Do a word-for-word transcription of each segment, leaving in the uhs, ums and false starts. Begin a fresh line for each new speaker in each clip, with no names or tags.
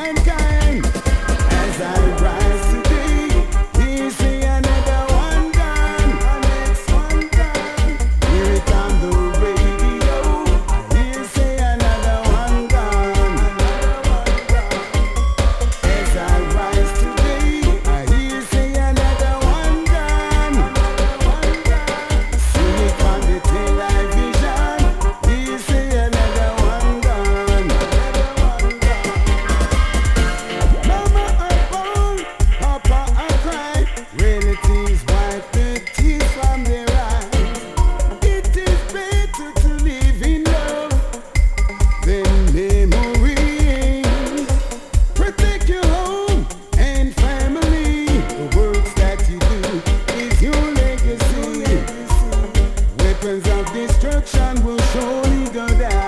mankind. As I rise today, we see another one gone, the next one gone. Hear it on the radio, we see another one gone, another one gone. As I rise today, I hear say another one gone, another one gone. See it on the television, we see another one gone, another one gone. Mama I born, Papa I cry, relatives wipe the tears from their eyes. It is better to live in love than memories. Protect your home and family. The works that you do is your legacy. Weapons of destruction will surely go down.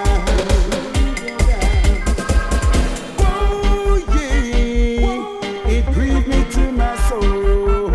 Oh yeah, it grieved me to my soul.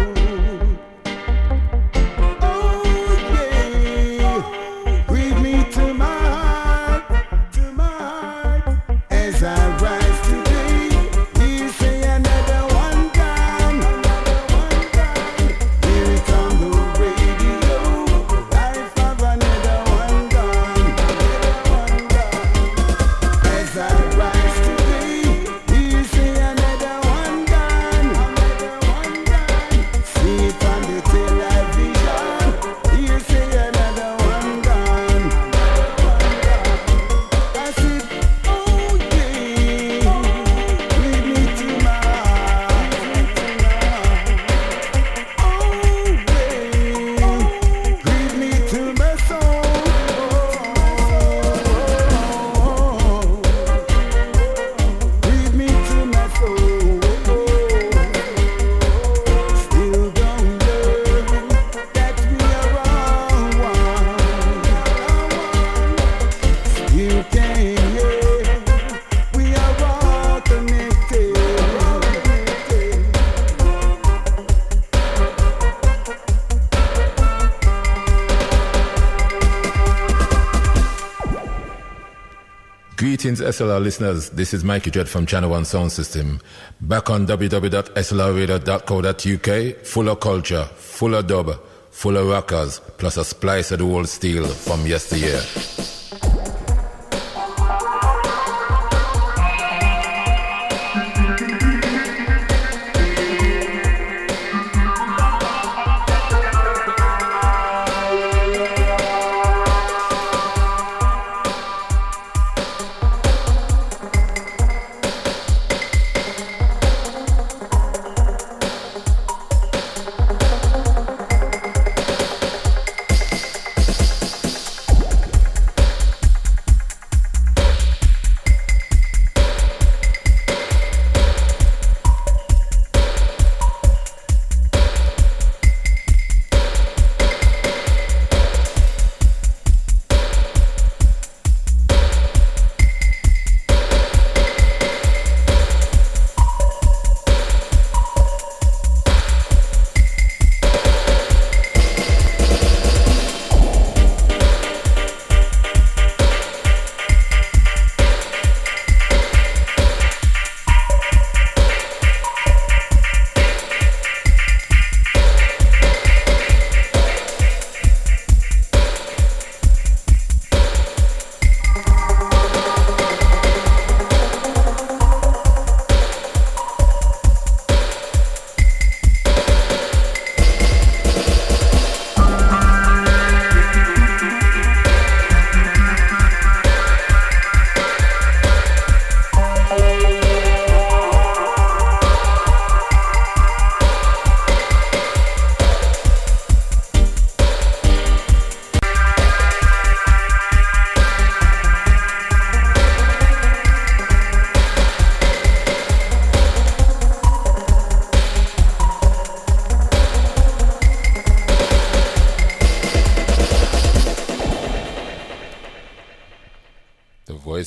Oh yeah, grieved me to my heart, to my heart. As I rise today, we say another one gone, another one gone. Hear it on the radio, life of another one gone, another one gone. As I rise today, we say another one gone, another one gone. See it on the television, you say another one gone, another one gone. I said, oh yeah, lead me to my heart, oh yeah, grieve me to my soul, grieve me to my soul. Still don't learn that we are all one. You can hear we are all connected.
Greetings, S L R listeners. This is Mikey Dread from Channel One Sound System. Back on w w w dot s l r radio dot co dot u k. Full of culture, full of dub, full of rockers, plus a splice of the old steel from yesteryear.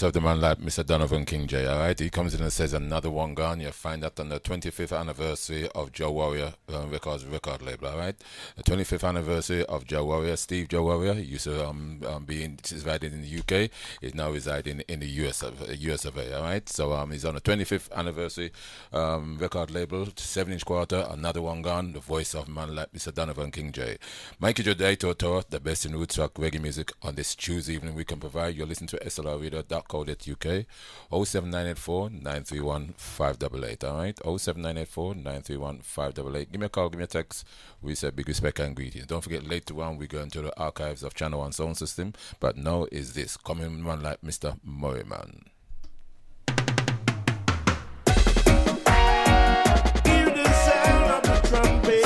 voice of the man like Mister Donovan King J, alright? He comes in and says another one gone. You find that on the twenty-fifth anniversary of Joe Warrior uh, Records record label, alright? The twenty-fifth anniversary of Joe Warrior, Steve Joe Warrior. He used to um, um, be in, residing in the U K. He's now residing in the U S of, U S of A, alright? So um, he's on the twenty-fifth anniversary um, record label, seven inch quarter, another one gone. The voice of a man like Mister Donovan King J. Mikey J Toto, the best in roots rock reggae music on this Tuesday evening we can provide. You're listening to S L R radio dot co dot U K. oh seven nine eight four, nine three one, five eight eight, alright? oh seven nine eight four, nine three one, five eight eight. Give me a call, give me a text. We say big respect and greetings. Don't forget, later on we go into the archives of Channel One Sound System. But now is this coming one like Mister Murrayman.
Hear the sound of the trumpet.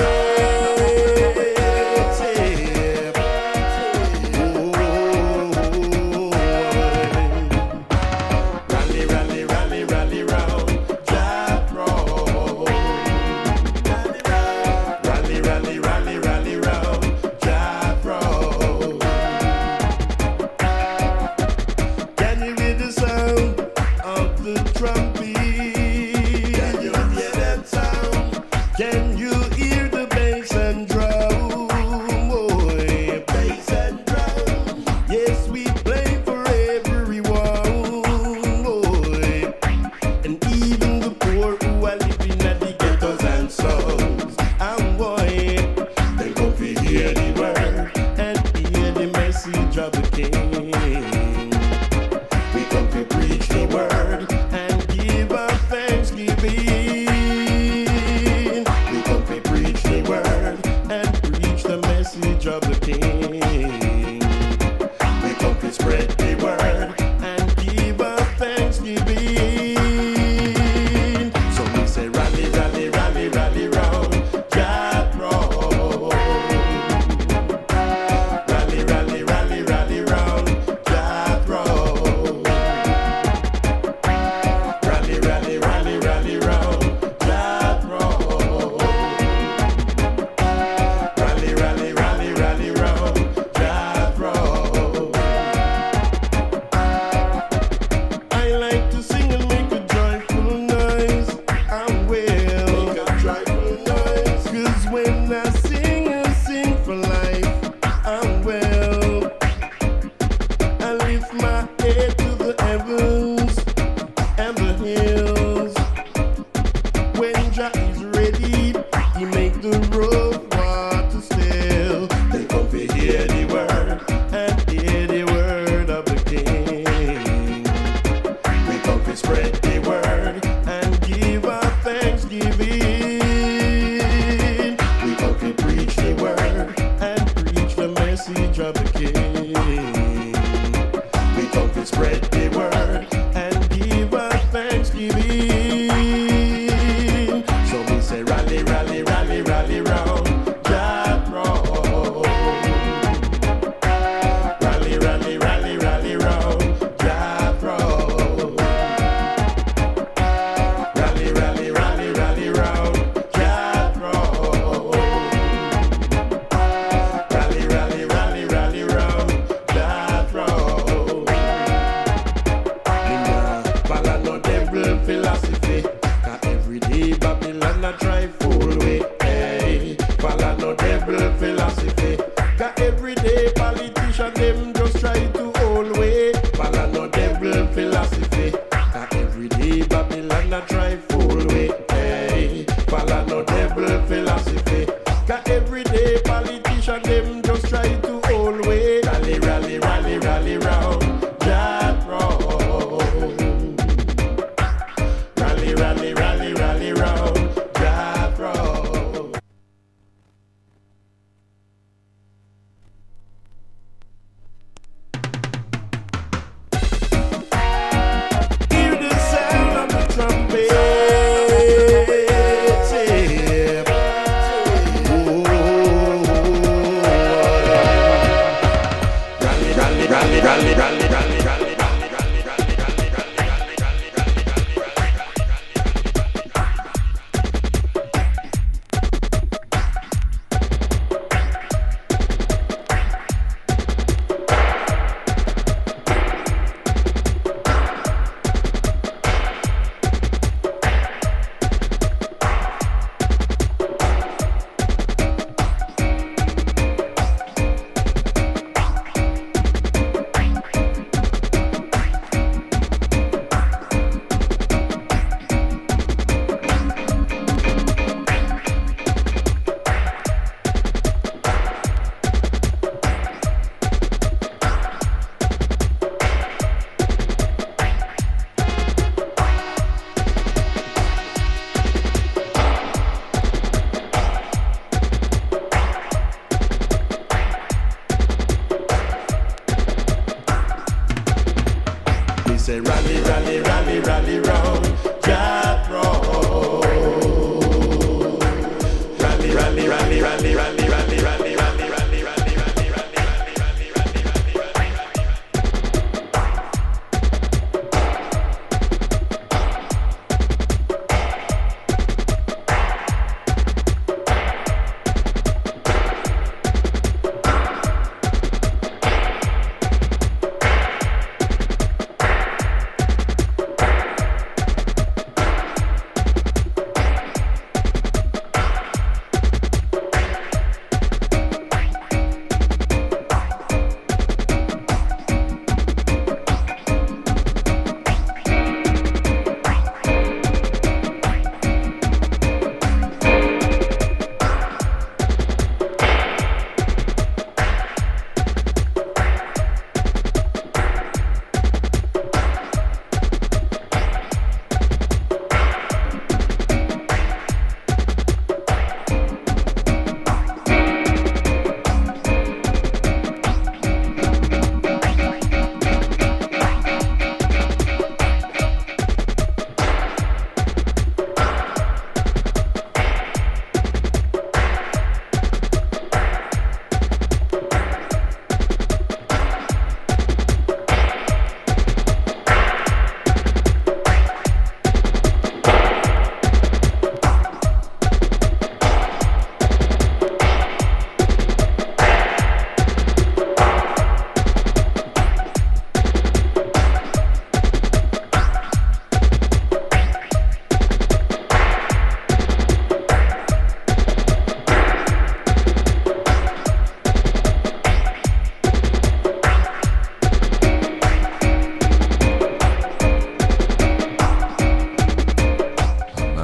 Hear the sound of the trumpet.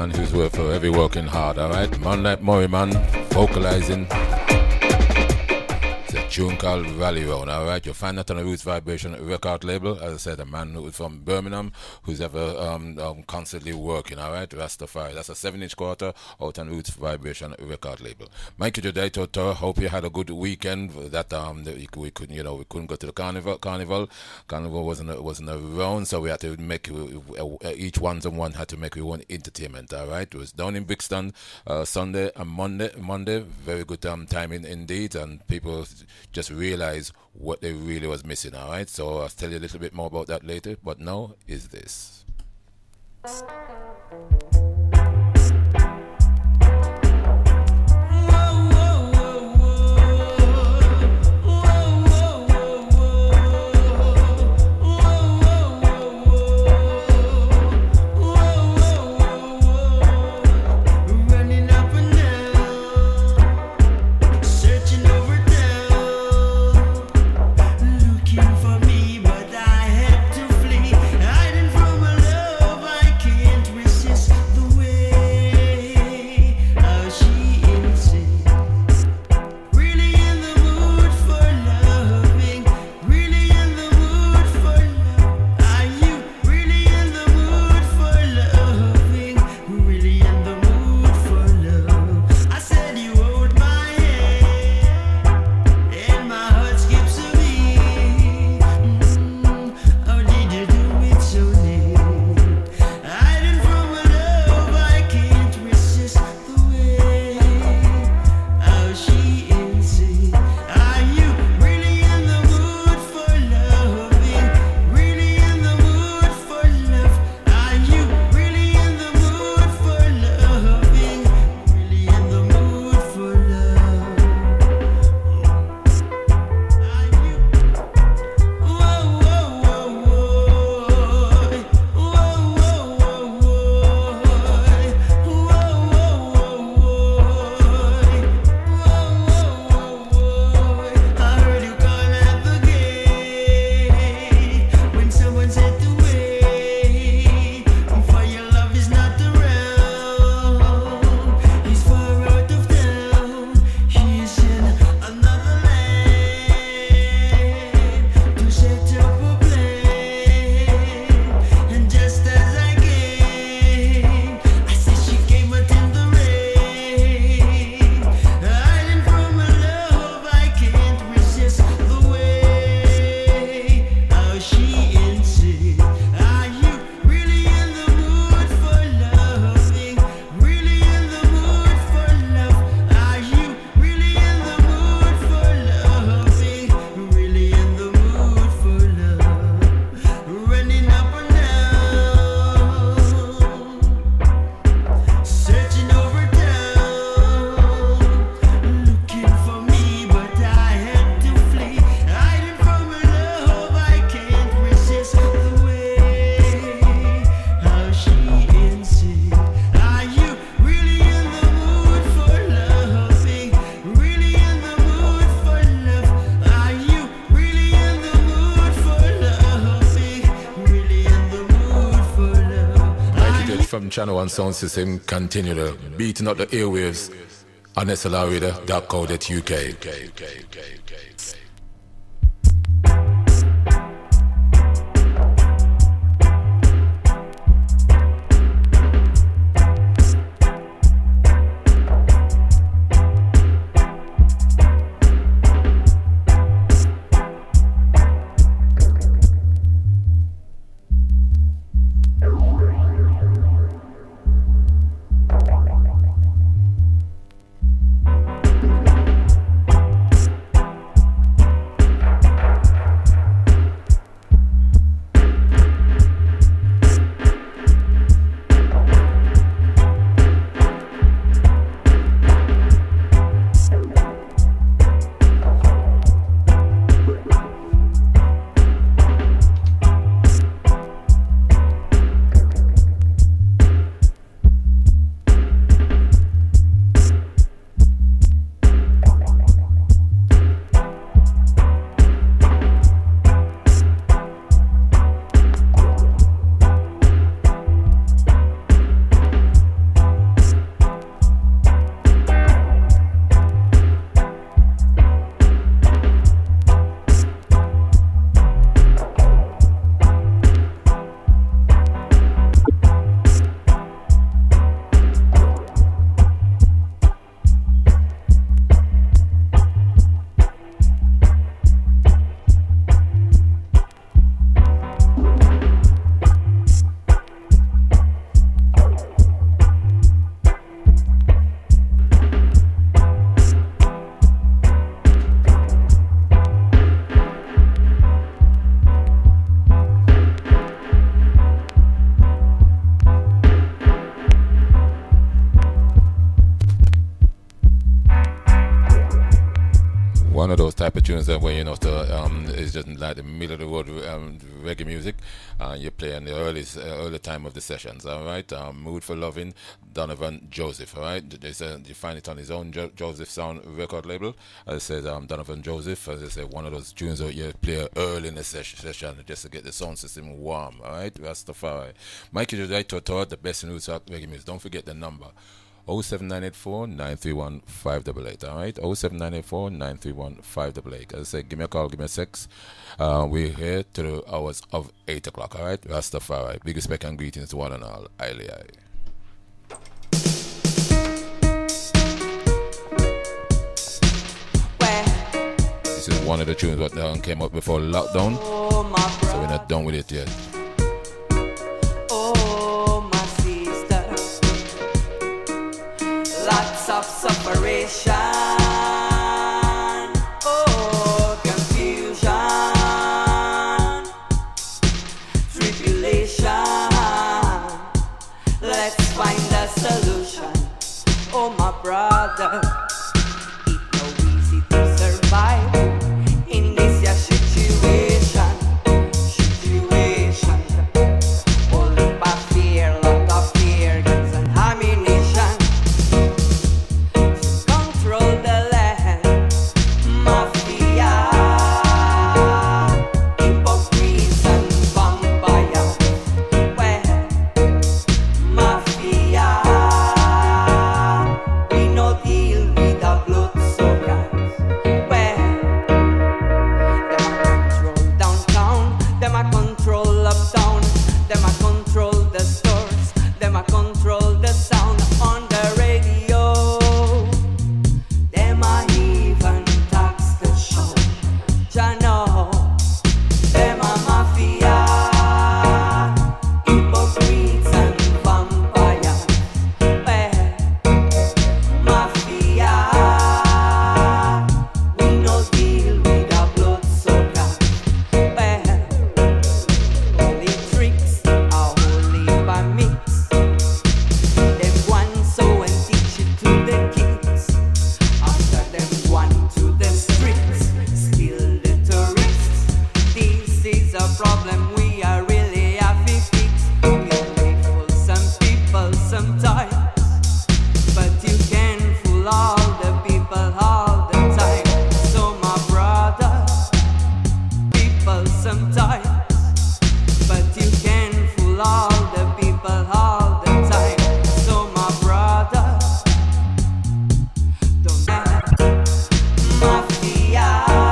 man who's worth for every working hard, alright? Man like Murray, man, vocalizing. It's a tune called Valley Road, alright? You'll find that on the Roots Vibration record label. As I said, a man who's from Birmingham who's ever um, um, constantly working, alright? Rastafari. That's a seven inch quarter out on Roots Vibration record label. Mikey Jodaito Tour, hope you had a good weekend. That um that we couldn't, you know, we couldn't go to the carnival. Carnival, carnival wasn't wasn't around, so we had to make each one's and one had to make your own entertainment. Alright, it was down in Brixton uh, Sunday and Monday. Monday, very good um timing indeed, and people just realize what they really was missing. Alright, so I'll tell you a little bit more about that later. But now is this. From Channel One Sound System, continue to beating up the airwaves on S L R radio dot co dot U K. one of those type of tunes that where you know to, um, it's just like the middle of the road um, reggae music, and you play in the early uh, early time of the sessions. All right, um, Mood for Loving, Donovan Joseph. All right, they say you find it on his own jo- Joseph Sound record label. As I said, um, Donovan Joseph. As I said, one of those tunes that you play early in the ses- session just to get the sound system warm. All right, Rastafari. Mikey Jodai Toto, the best in Woodstock reggae music. Don't forget the number. oh seven nine eight four nine three one five eight eight, all right? oh seven nine eight four nine three one five eight eight. As I said, give me a call, give me a six. Uh, we're here to the hours of eight o'clock, all right? Rastafari. Big respect and greetings to one and all. Aye, aye. This is one of the tunes that um, came up before lockdown, so we're not done with it yet.
Lots of separation, oh, confusion, tribulation. Let's find a solution, oh my brother. It's no easy to survive in this your situation, situation. Only by fear, lot of fear, guns and ammunition. Control the land, mafia, hypocrites and vampires. Well, mafia, we no deal with the bloodsuckers. Well, them a control downtown, them a control uptown, them a control the stores, them a control the sound on the radio. Them a even tax the show. Ya know, them a mafia, hypocrites and vampires. Well, mafia, we no deal with the bloodsucker. Well, only tricks are only by mix. Them one so and teach it to the kids. After them one to the streets, still the tourists. This is a problem we are really have to fix. You may fool some people sometimes, but you can fool all the people all the time. So my brother, people sometimes, but you can fool all the people all the time. So my brother, don't let mafia,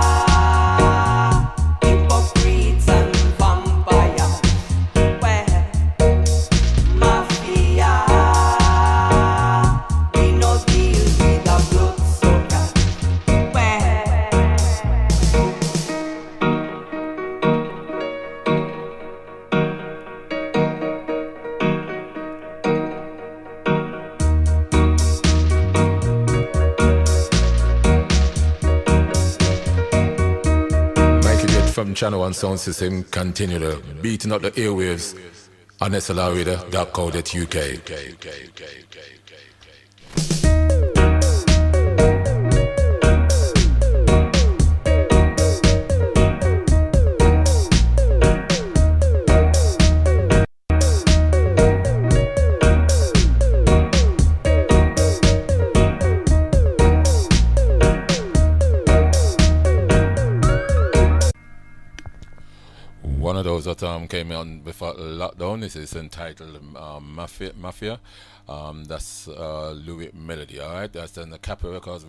hypocrites and vampires. Well, mafia, we no deal with the bloodsucker. Well,
Mikey Jet from Channel One Sound System continue to beating up the airwaves on S L R radio dot co dot U K. One of those that um, came on before lockdown. This is entitled um, Mafia. Mafia. Um, that's uh, Louis Melody. All right, that's in the Capra Records.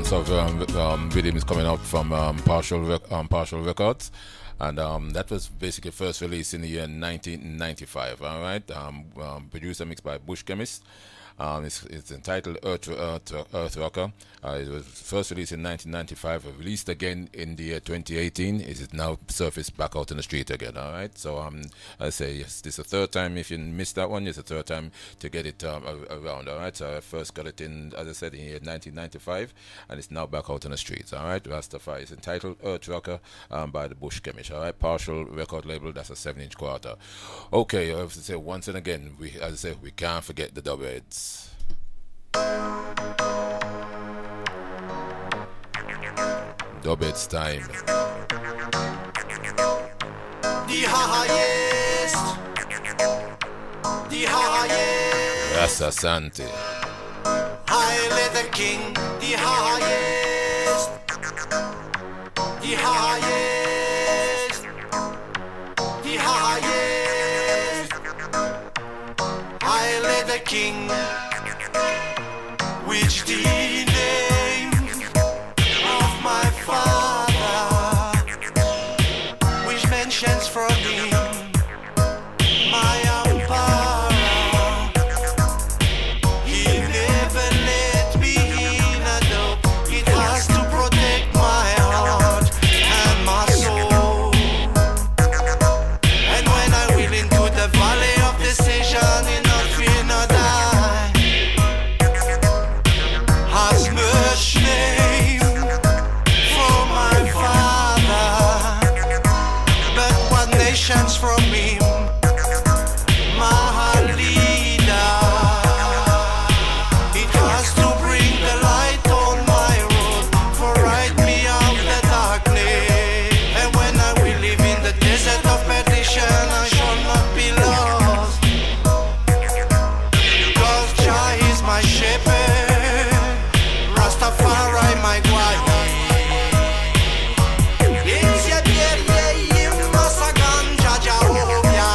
types of um, um, rhythms coming out from um, Partial Rec- um, Partial Records. And um, that was basically first released in the year nineteen ninety-five. All right, um, um, producer mixed by Bush Chemist. Um, it's, it's entitled Earth, Earth, Earth Rocker. Uh, it was first released in nineteen ninety-five, released again in the year twenty eighteen. It is now surfaced back out in the street again. All right, so um, I say yes, this is the third time. If you missed that one, it's the third time to get it um, around. All right, so I first got it in, as I said, in the year nineteen ninety-five, and it's now back out in the streets. All right, Rastafari. It's entitled Earth Rocker um, by the Bush Chemist. All right, Partial record label. That's a seven-inch quarter. Okay, I have to say once and again, we, as I say, we can't forget the double heads. Dubheads time.
The highest, the highest.
Rasta Santi.
Haile the King, the highest, the highest, the highest. Haile the King, which the name of my father, which mentions from him my ampara. He never let me in a doubt. It has to protect my heart and my soul. And when I will into the valley of decision, in no fear no die, has much name for my father, but what nations from him, my leader. It has to bring the light on my road, for right me out the darkness. And when I will live in the desert of perdition, I shall not be lost, cause Jah is my shepherd, Rastafari my guide. Yes, yeah, yeah, yeah, yeah, Masagan, Jah Jehovah.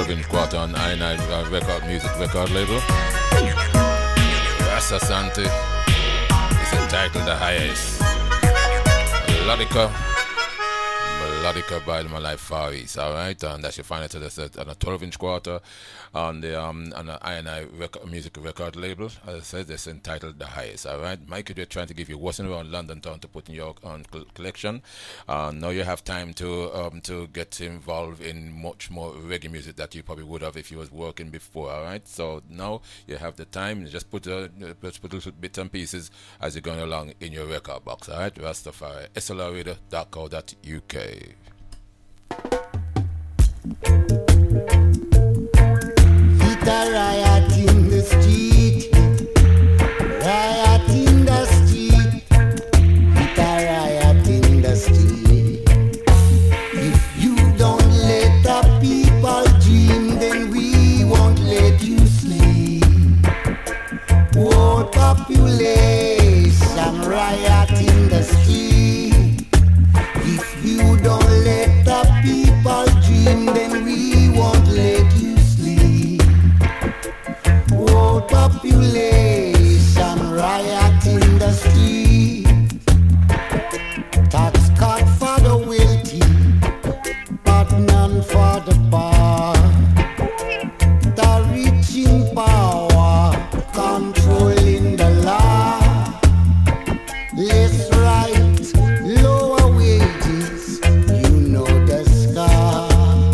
twelve inch quarter on I nine uh, record music record label. Rasta Santi is entitled The Highest. Melodica, Melodica by My Life Far East, alright? And that you find it on a twelve inch quarter on the um on the I and I record, music record label. As I said, it's entitled The Highest, alright? Mike, you're trying to give you what's in around London town to put in your um, collection. Uh, now you have time to um to get involved in much more reggae music that you probably would have if you was working before, alright? So now you have the time. You just put a just put little bits and pieces as you're going along in your record box, alright? Rastafari, S L R radio dot co dot U K.
It a riot in the street, riot in the street, it a riot in the street. If you don't let the people dream, then we won't let you sleep. World population riot in the street. If you don't let the people dream, then we won't let you sleep. World population riot in the street. Tax cut for the wealthy, but none for the poor. The rich in power, controlling the law. Less right, lower wages, you know the scar.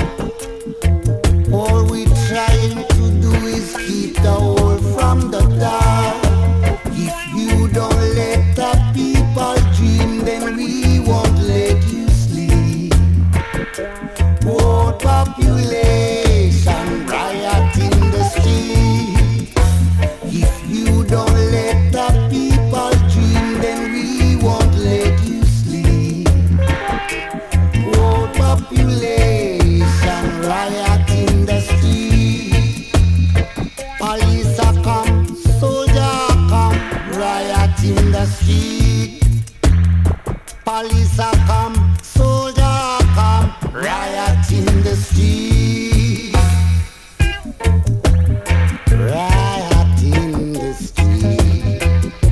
All we trying to do is keep the whole from the dark. If you don't let the people dream, then we won't let you sleep. World population riot in the street. If you don't let the people dream, then we won't let you sleep. World population riot in the street. Police a come, soldier a come, riot in the street. Police a come, soldier a come, riot in the street. Riot in the street.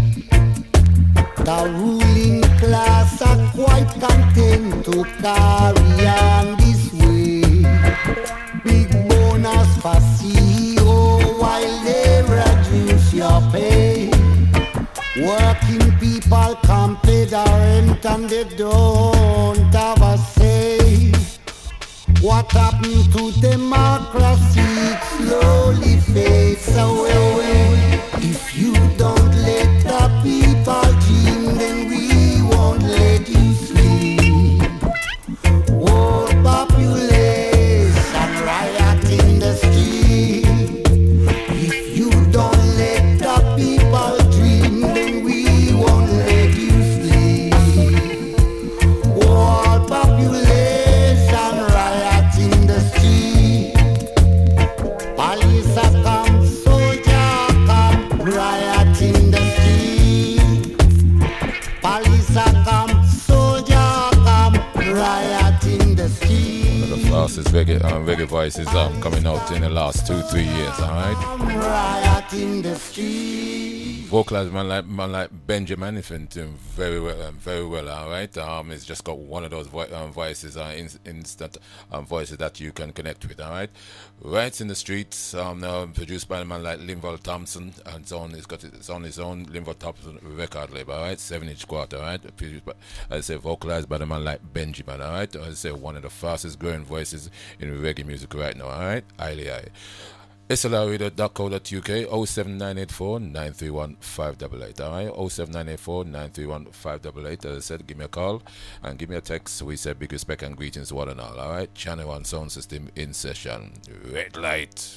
The ruling class are quite content to carry on this way. Big bonus for C E O while they reduce your pay. Working people can't pay the rent and they don't have a say. What happened to democracy? It slowly fades away. If you don't let the people dream, then we won't let you sleep. World population riot in the street. If you don't let the people dream, then we won't let you sleep. World population riot in the street. Police a come, soldier a come, riot in the street. Police a come, soldier a come, riot in the street.
The fastest reggae, um, reggae voices um, coming out in the last two, three years, alright?
Riot in the street.
Vocalized man like man like Benjamin, if doing very well, um, very well, alright. Um, it's just got one of those vo- um, voices, uh, in- instant um, voices that you can connect with, alright. Rights in the Streets, um, now produced by a man like Linval Thompson, and it's on, it's got it's on his own Linval Thompson record label, alright. Seven inch quarter, alright. Produced by, as I say, vocalized by a man like Benjamin, alright. As I say, one of the fastest growing voices in reggae music right now, alright. Highly high. S L R radio dot co dot U K, oh seven nine eight four nine three one five eight eight, alright? oh seven nine eight four nine three one five eight eight. As I said, give me a call and give me a text. We said big respect and greetings to one and all, alright? Channel one sound system in session. Red light.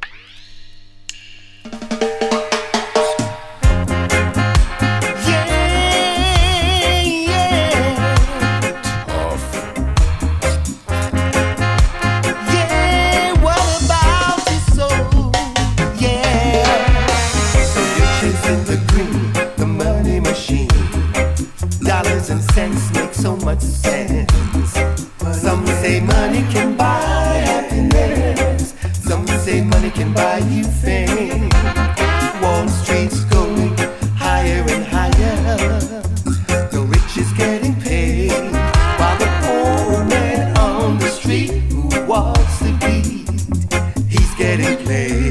Sense makes so much sense. Some say money can buy happiness. money can buy you fame. Wall Street's going higher and higher. The rich is getting paid, while the poor man on the street who walks the beat, he's getting played.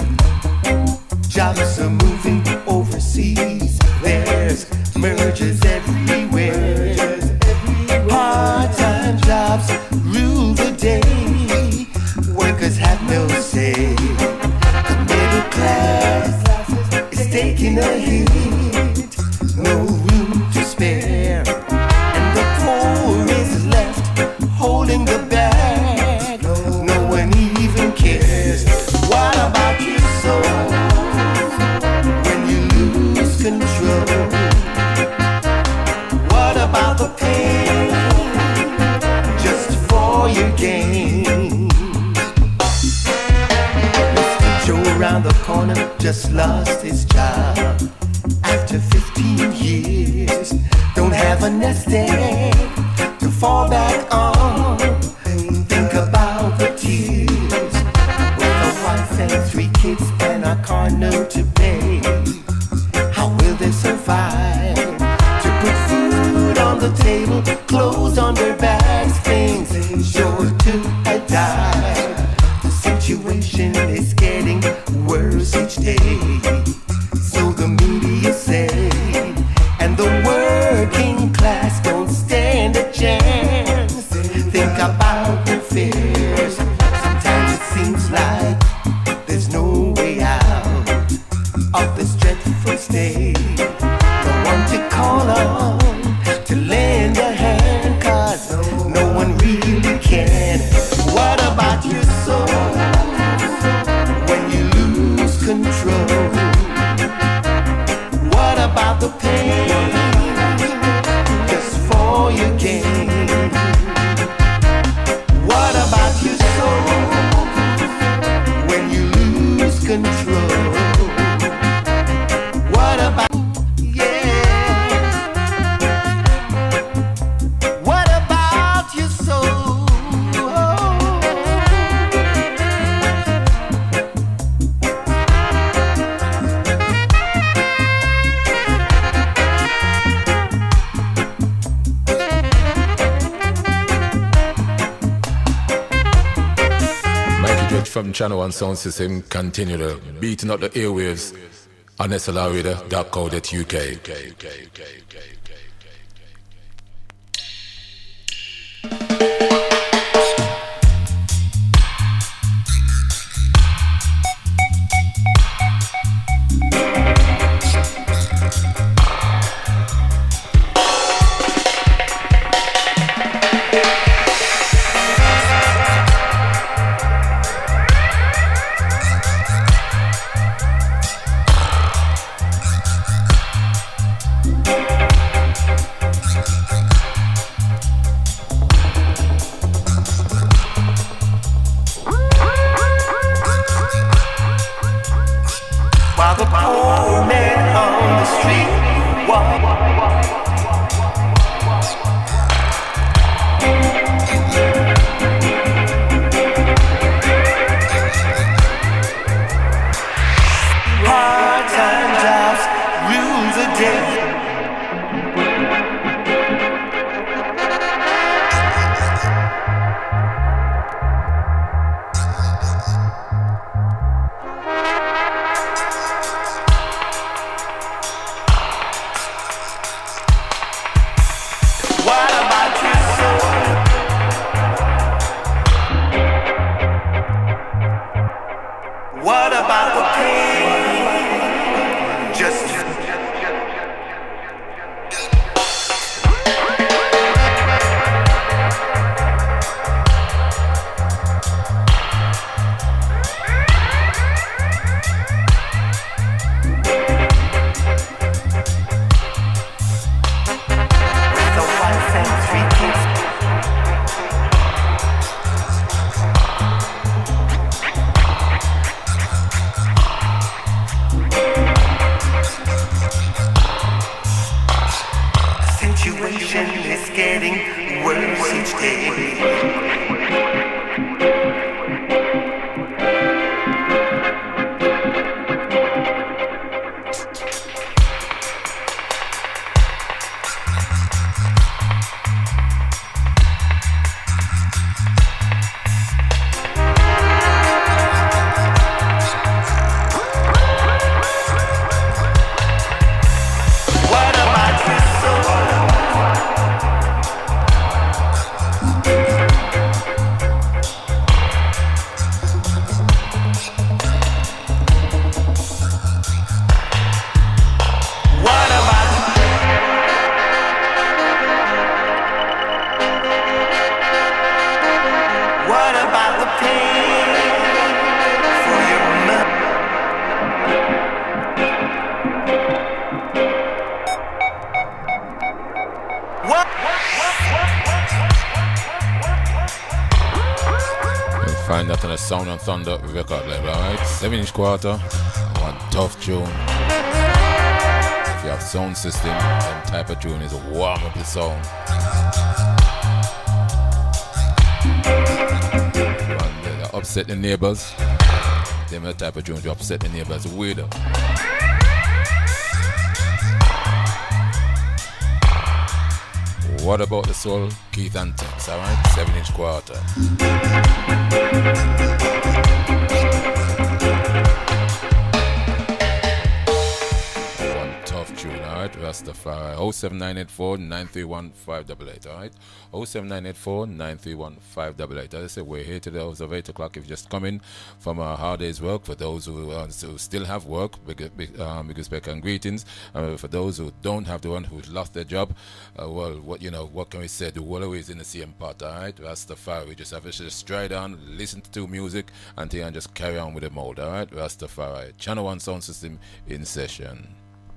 Jobs are moving overseas. There's mergers everywhere. Part-time jobs rule the day. Workers have no say. The middle class is taking a hit. No room to spare. And the poor is left holding the bag. No one even cares. What about your soul when you lose control? What about the pain just for your gain? Mister Joe around the corner just lost his job after fifteen years. Don't have a nest egg to fall back on. Think about the tears with a wife and three kids and a car note to pay. How will they survive to put food on the table, clothes on their backs, things sure to a dive? The situation is getting worse each day, so the media say, and the working class don't stand a chance. Think about their fears. Sometimes it seems like there's no way out of this dreadful state. No one to call on to lend a hand, cause no one really can. What about your soul when you lose control? What about the pain just for your gain? What about your soul when you lose control? What about, yeah, what about your soul?
Mikey Dread from Channel One Sound System continue to beating up the airwaves on S L R radio dot co dot U K.
While the poor man on the street walks. Part-time jobs rule the day. What about your soul? What about the pain? Just with a wife and three kids.
the Sound and Thunder record label, alright? seven inch quarter, one tough tune. If you have sound system, then type of tune is a warm up the sound. And uh, upset the neighbors. Them the type of tune to upset the neighbors. Weirdo. What about the soul? Keith and Tex, alright? seven inch quarter. One tough tune, alright? Rastafari. oh seven nine eight four nine three one five eight eight, alright? oh seven nine eight four nine three one five eight eight. As I said, we're here to the hours of eight o'clock. If you just come in from our hard day's work, for those who, uh, who still have work, big, big, um, big respect and greetings. Uh, for those who don't have the one who's lost their job, uh, well, what you know, what can we say? The world always in the same part, alright? Rastafari. We just have to just stride on, listen to music until and just carry on with the mode, alright? Rastafari. Channel One Sound System in session.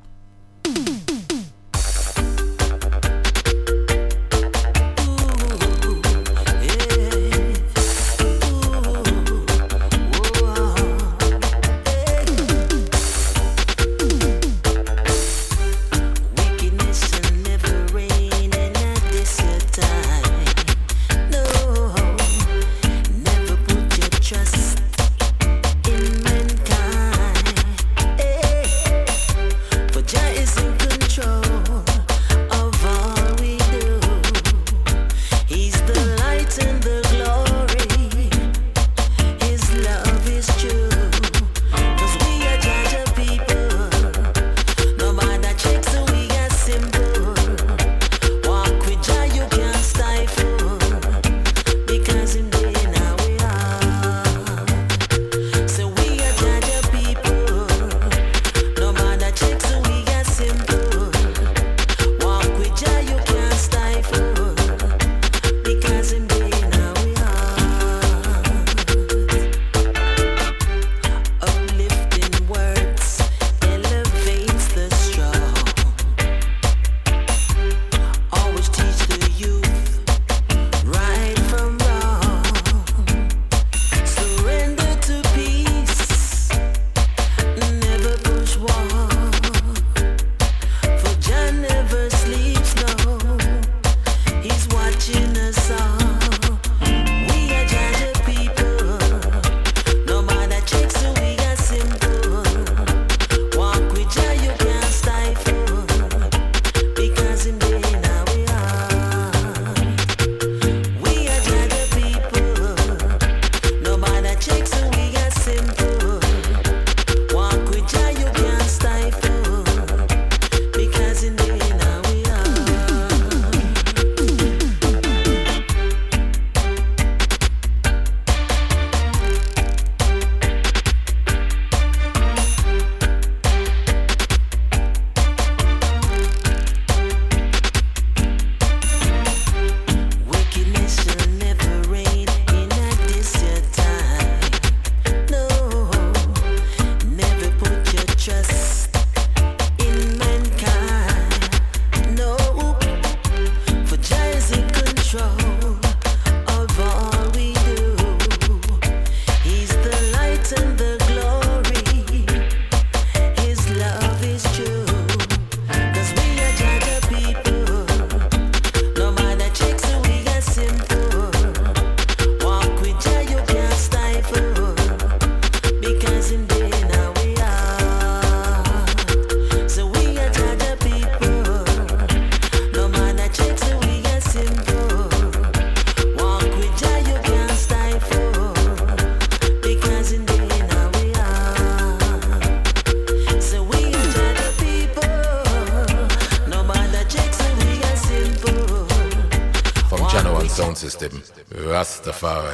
System, Rastafari.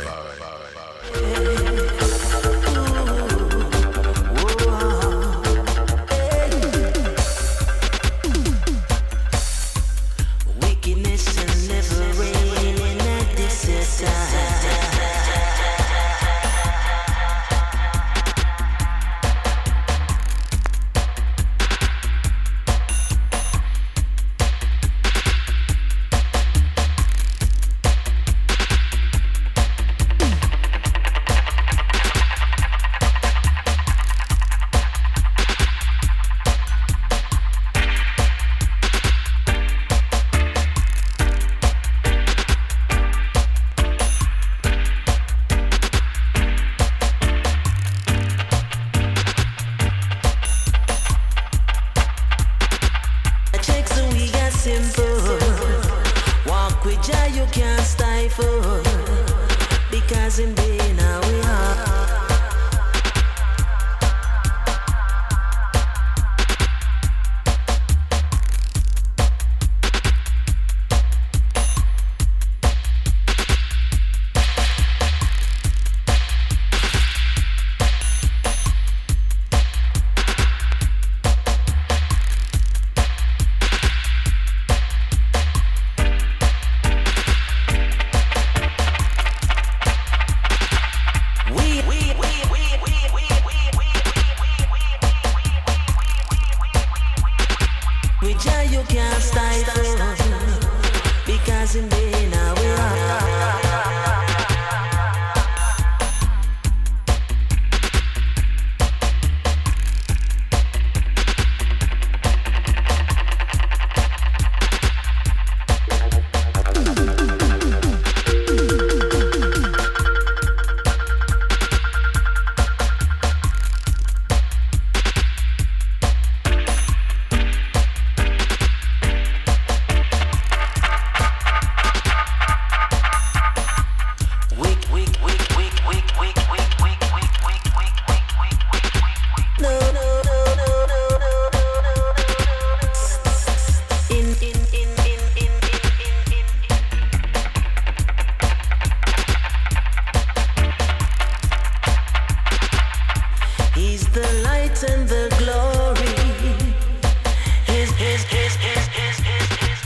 He's the light and the glory. His, his, his, his, his, his, his,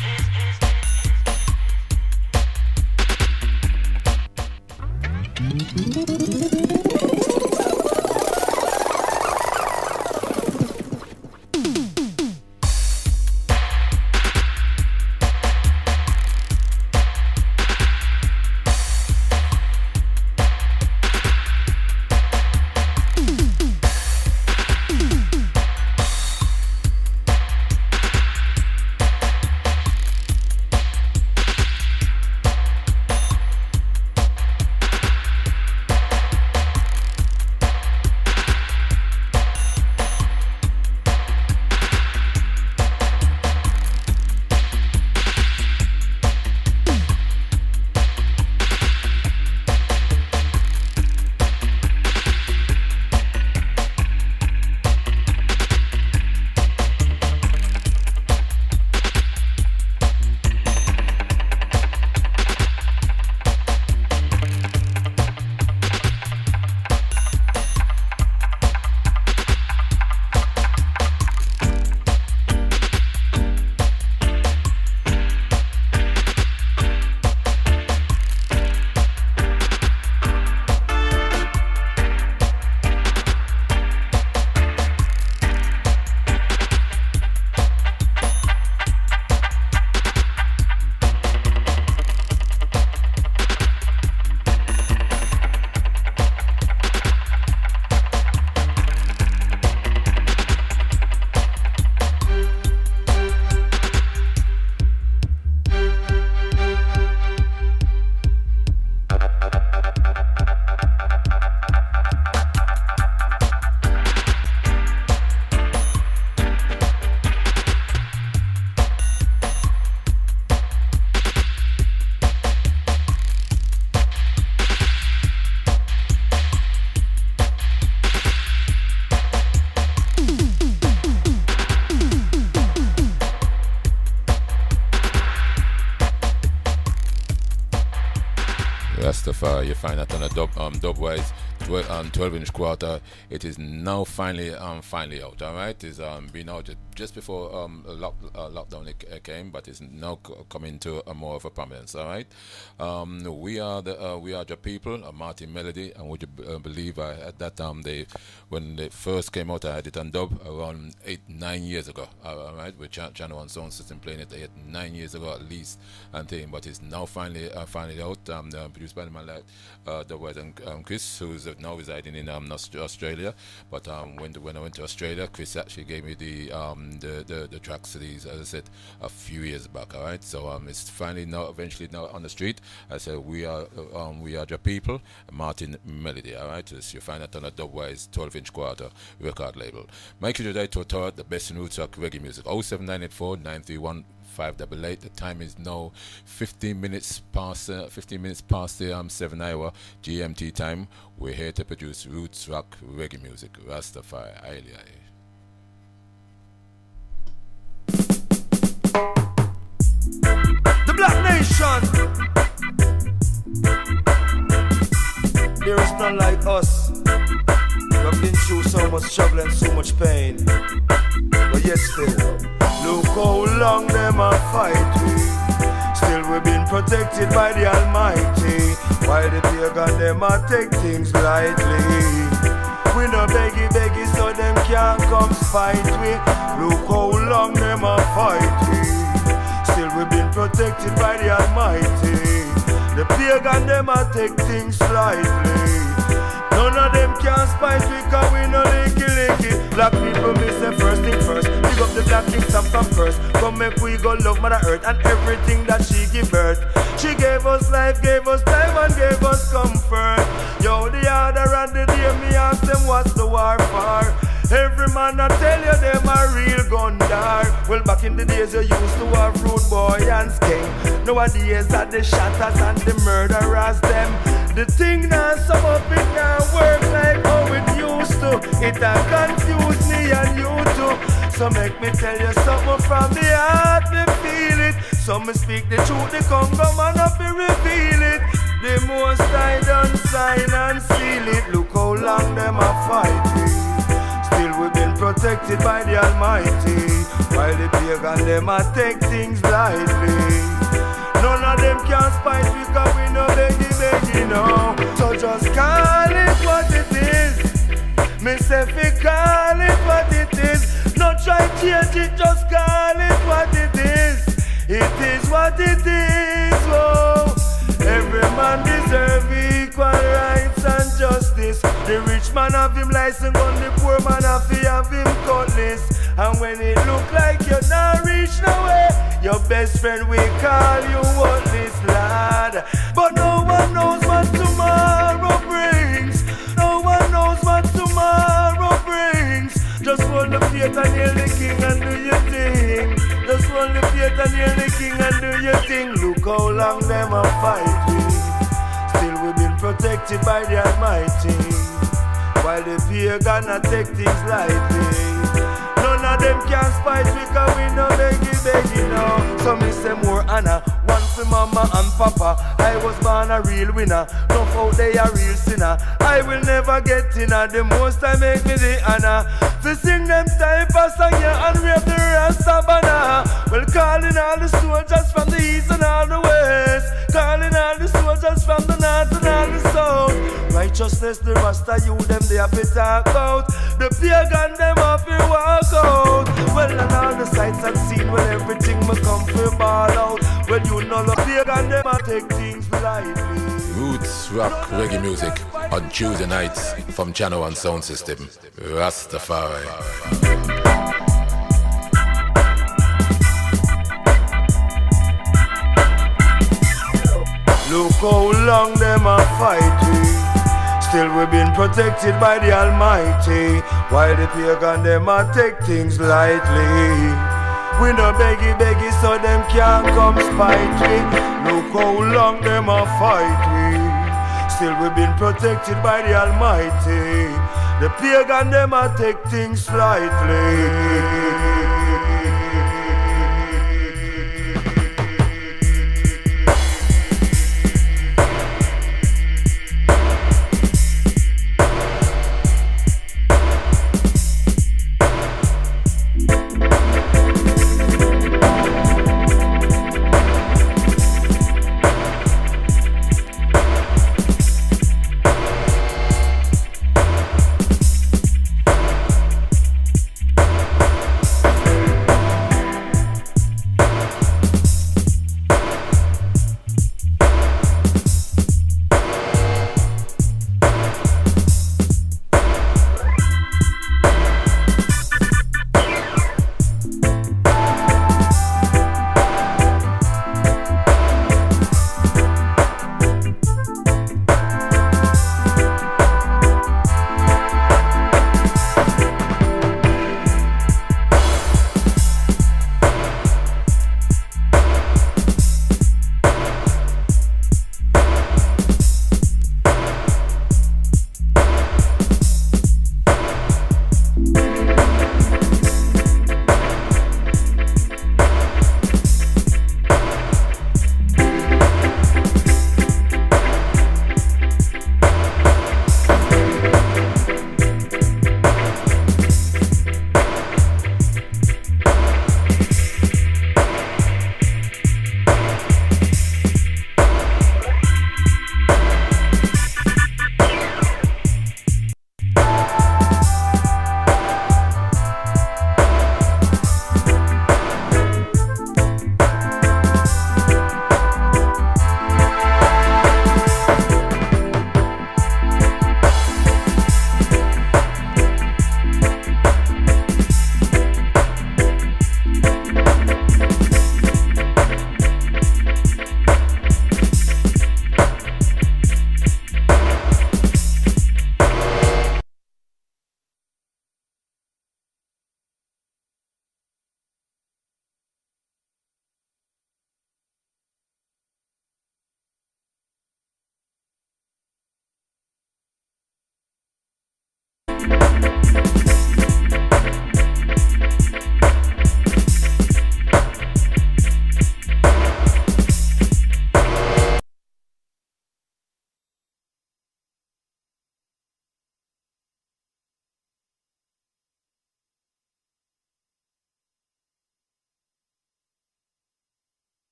Rastafari, you find that on a dub, um, Dubwise twelve, um, twelve inch quarter. It is now finally um, finally out, alright? It's um, been out just before um, lock, uh, lockdown it came, but it's now coming to a more of a prominence, alright? Um, we are the uh, we are the people, uh, Martin Melody, and would you b- uh, believe I, at that time, they when they first came out, I had it on dub around eight, nine years ago, alright? With Ch- Channel One Sound System playing it eight, nine years ago at least, and thing, but it's now finally uh, finally out, um, uh, produced by the man like uh, Dubwise and um, Chris, who's now residing in um, Australia. But um, when when I went to Australia, Chris actually gave me the um, the, the the tracks to these, as I said, a few years back. All right, so um, it's finally now eventually now on the street. I said we are uh, um, we are the people. Martin Melody. All right, so you find that on a Dubwise twelve inch quarter record label. Michael Jodai Totor, the best in roots rock reggae music. oh seven nine eight four nine three one five double eight. The time is now fifteen minutes past uh, fifteen minutes past the um, seven hour G M T time. We're here to produce roots rock reggae music. Rastafari, aye, aye.
The Black Nation. There is none like us. We've been through so much struggle and so much pain, but yet still, look how long them a fight we. Still we've been protected by the Almighty, while the pagan them a take things lightly. We no beggy beggy so them can't come fight we. Look how long them a fight we. Still we've been protected by the Almighty. The pagan them a take things slightly. None of them can spite we, cause we no linky linky. Black people me say first thing first. Pick up the black thing stop from first. Come make we go love Mother Earth and everything that she give birth. She gave us life, gave us time and gave us comfort. Yo, the other and the day me ask them what's the war for. Every man I tell you them a real gundar. Well, back in the days you used to have rude boy and skank. Nowadays that the shatters and the murderers them. The thing now sum up it now work like how it used to. It a confuse me and you too. So make me tell you something from the heart, me feel it. So me speak the truth, the Congo man up me reveal it. The most I done sign and seal it. Look how long them a fight it. protected by the Almighty, while the pagan them a take things lightly. None of them can spite we cause we no beggy beggy no. So just call it what it is. Me say fi call it what it is. No try change it, just call it what it is. It is what it is, oh. Every man deserve equal rights and justice. The rich man have him license gun, the poor man have to have him cutlass. And when it look like you're not reach nowhere, your best friend will call you worthless lad. But no one knows what tomorrow brings. No one knows what tomorrow brings. Just hold the faith and hear the king and do your thing. Just hold the faith and hear the king and do your thing. Look how long them a fight we. Still we've been protected by the Almighty, while the pagan a take things lightly. None of them can spite we cause we no beggy beggy now. So me say more honor, one for mama and papa. I was born a real winner, no out they a real sinner. I will never get in her, the most I make me the honor to sing them type of song yeah, and rap the Rasta banner. Well, calling all the soldiers from the east and all the west, calling all the soldiers from the north and all the south. Righteousness, the Rasta you them they have to talk about. The pagan them have to walk out. Well, and all the sights and seen, well, everything must come for ball out. Well, you know the pagan them a take things lightly.
Roots rock reggae music on Tuesday nights from Channel One Sound System. Rastafari.
Look how long them a fight we. Still we've been protected by the Almighty, while the pagan them a take things lightly. We no beggy beggy so them can't come spite we. Look how long them a fight we. Still we've been protected by the Almighty. The pagan them a take things lightly.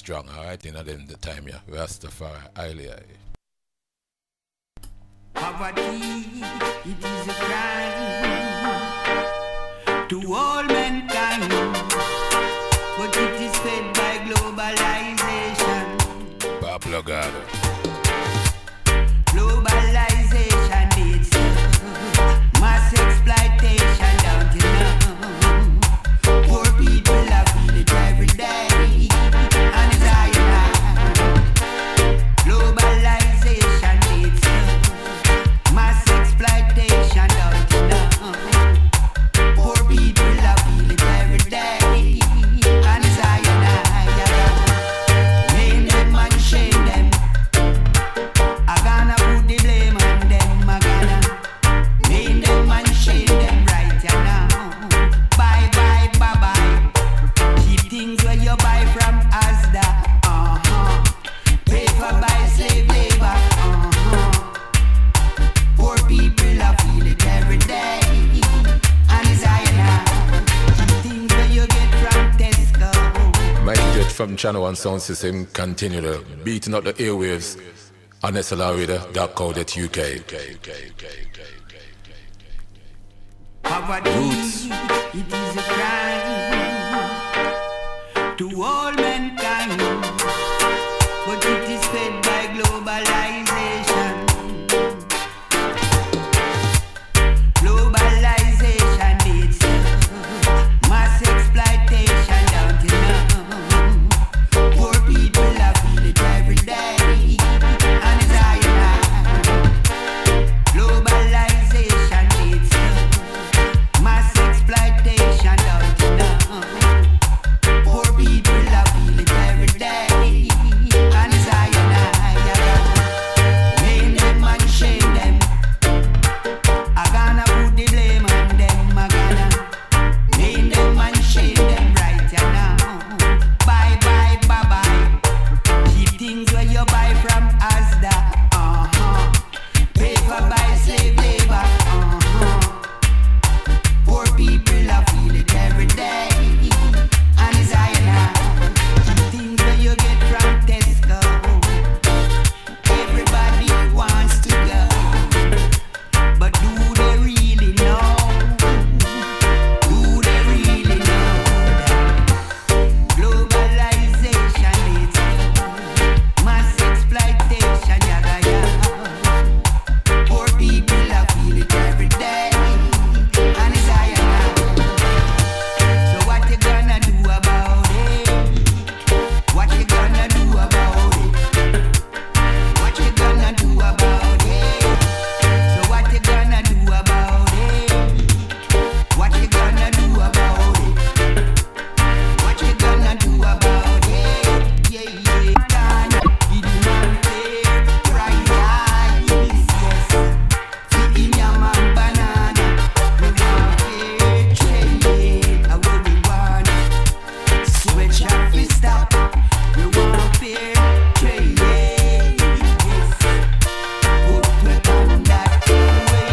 strong, alright? In them the time, yeah. Rastafari, Ilya.
Poverty, it is a crime to all mankind, but it is fed by globalization.
Pablo Gado.
Globalization needs mass exploitation, don't you know? Poor people are feel it every day, and it's high and globalization needs mass exploitation, don't you know? Poor people are feel it every day, and it's high and name them and shame them. I gonna put the blame on them. I gonna name them and shame them right now. Bye bye bye bye. Cheap things where you buy from Asda. Uh huh. Pay for buy slave labor. Uh huh. Poor people are feel it every day, and it's higher now. Cheap things where you get from Tesco.
Mikey Jet from Channel One Sound System continue to beating up the airwaves on S L R radio dot co dot U K.
Poverty,
Roots.
it is a crime to all mankind, but it is fed by globalization. Globalization needs mass exploitation, don't you know? Poor people are feel it every day, and it's high and high. Globalization needs mass exploitation, don't you know? Poor people are feel it every day, and it's high and high. Name them and shame them. I gonna put the blame on them. I gonna name them and shame them right now. Bye bye bye bye. Cheap things where you buy from Asda. Uh huh. Pay for buy slave labor. Uh huh. Poor people are feel it every day, and it's high and high. Cheap things where you get from Tesco. Everybody wants to go, but do they really know? Do they really know that globalization leads to mass exploitation? Yaga yaga. Poor people are feel it every day, and it's high and high. So what you gonna do about it? What you gonna do about it? What you gonna do about it? So what you gonna do about it? What you gonna do about it? What you gonna do about it? Yeah, yeah. Gonna give you man fair price, yes. Feeding your man banana. We want fair trade. I will be one. Sweatshop we stop. We want fair trade, yes. Put we on that way.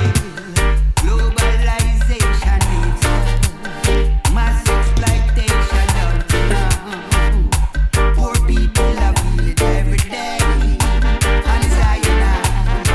Globalization needs mass exploitation, don't you know? Poor people are feel it every day, and it's high and high.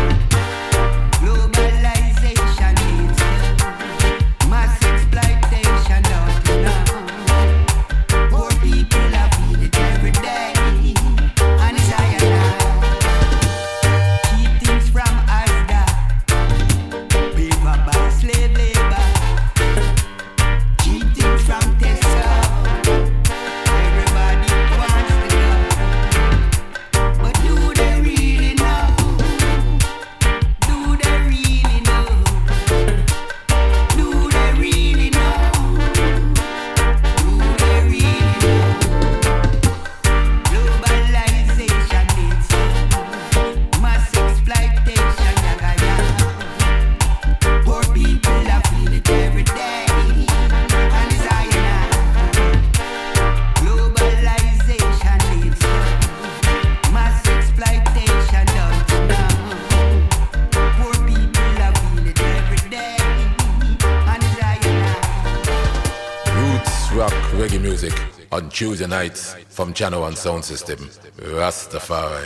Globalization needs mass exploitation, don't you know? Poor people are feel it every day, and it's high and high. Cheap things from Asda. Paper by slave labor. Cheap things from Tesco. Everybody wants to go, but do they really know? Do they really know? Do they really know? Do they really know? Globalization needs mass exploitation, yaga yaga. Poor people are feel it every day, and it's high and high. Globalization needs mass exploitation, don't you know? Poor people are feel it every day, and it's high and high.
Roots rock reggae music. on Tuesday nights from Channel One Sound System. Rastafari.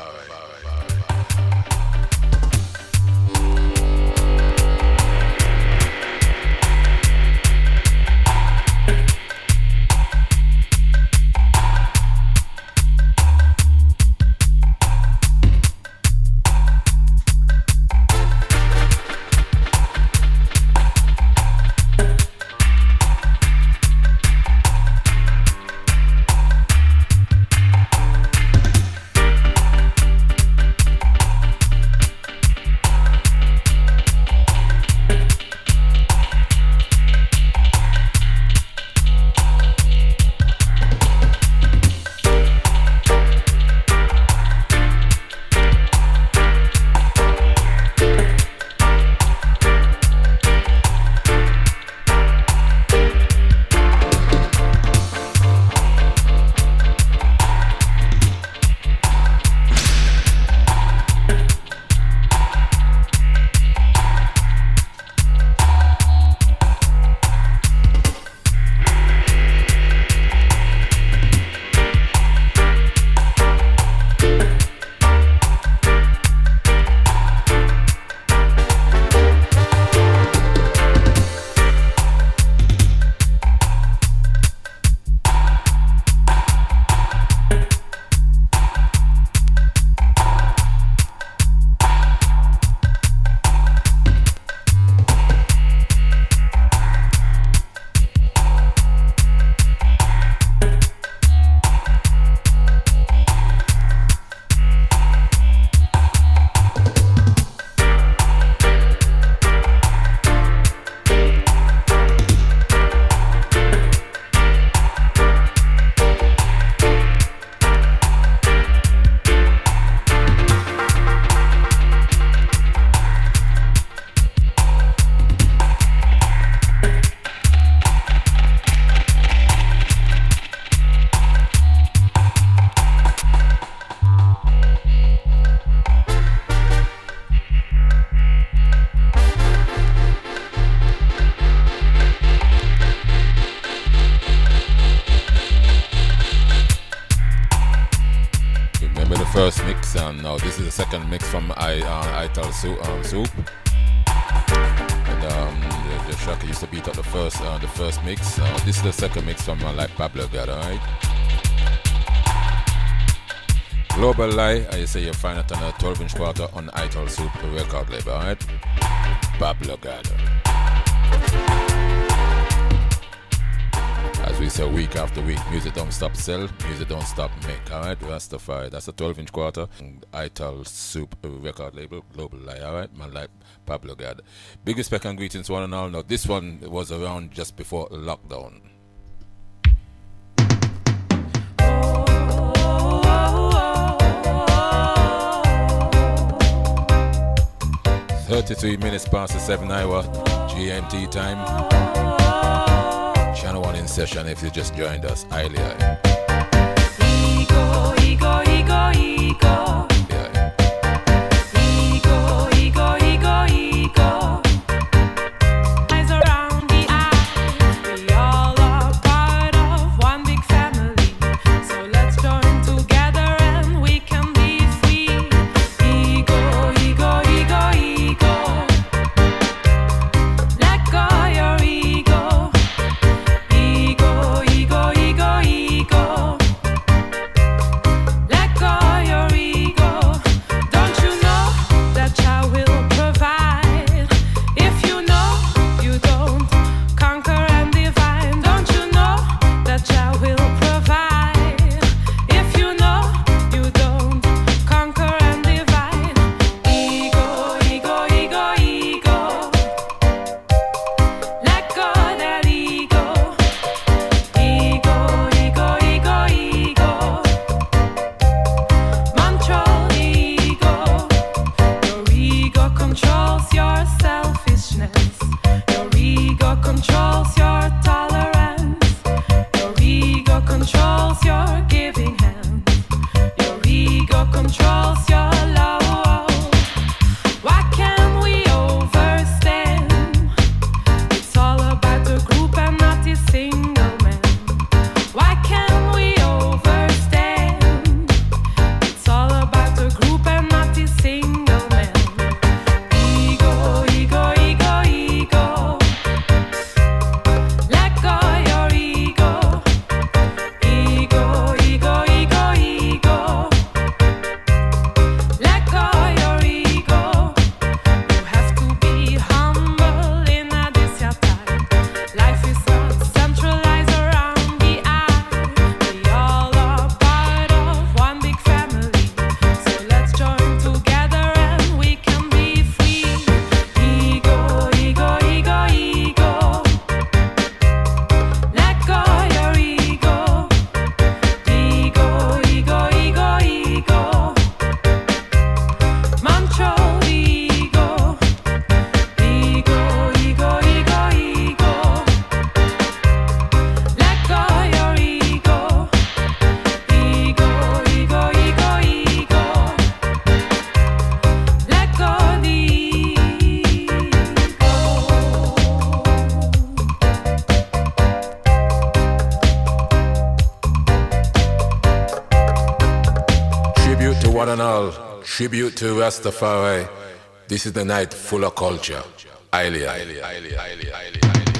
First mix, and now this is the second mix from I uh, Ital Soup. Um, soup. And um, the, the Shaka used to beat up the first uh, the first mix. Uh, this is the second mix from uh, like Pablo Gada, right? Global Lie, I say you find it on a twelve inch quarter on Ital Soup record label, right? Pablo Gada. As we say week after week, music don't stop sell, music don't stop make, alright? Rastafari, that's a twelve inch quarter, Ital Soup record label, Global Lie, alright? Man like Pablo Gad. Big respect and greetings one and all. Now this one was around just before lockdown. thirty-three minutes past the seven hour G M T time. Channel One in session if you just joined us. Highly high.
Ego, ego, ego, ego.
Yeah.
Ego, ego, ego, ego. Eyes around the eye. We all are part of one big family. So let's join together and we can be free. Ego, ego, ego, ego. Let go your ego. Ego, ego, ego, ego.
Tribute to one and all. Tribute to Rastafari. This is the night full of culture. Highly, highly, highly, highly, highly.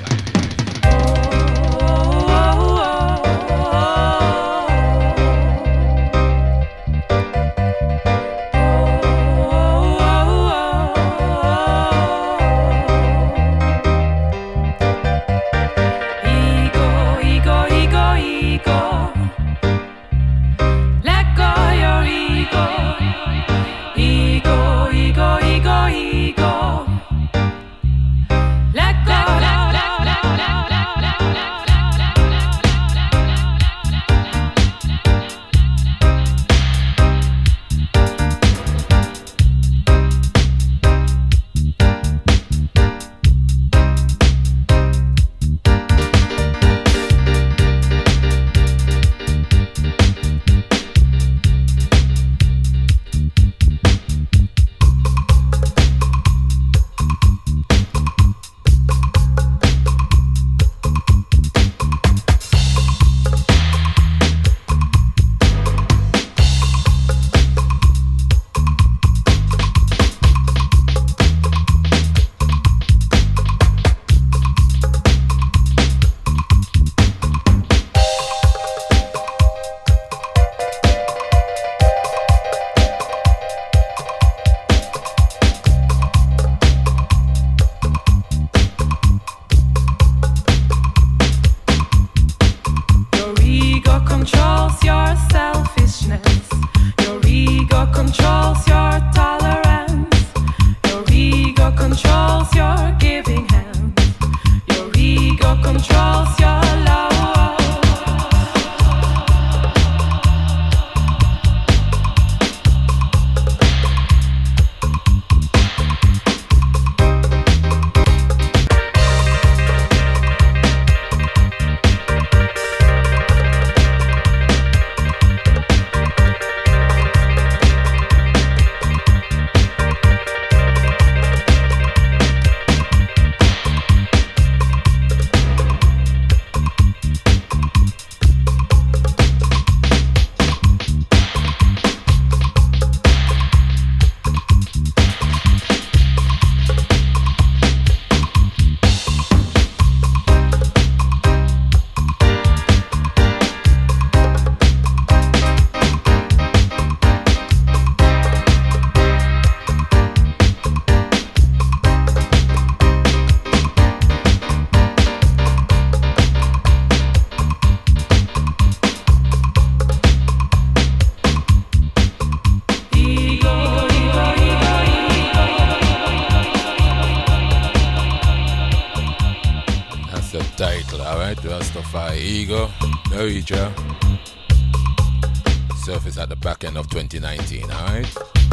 Surface at the back end of twenty nineteen, alright?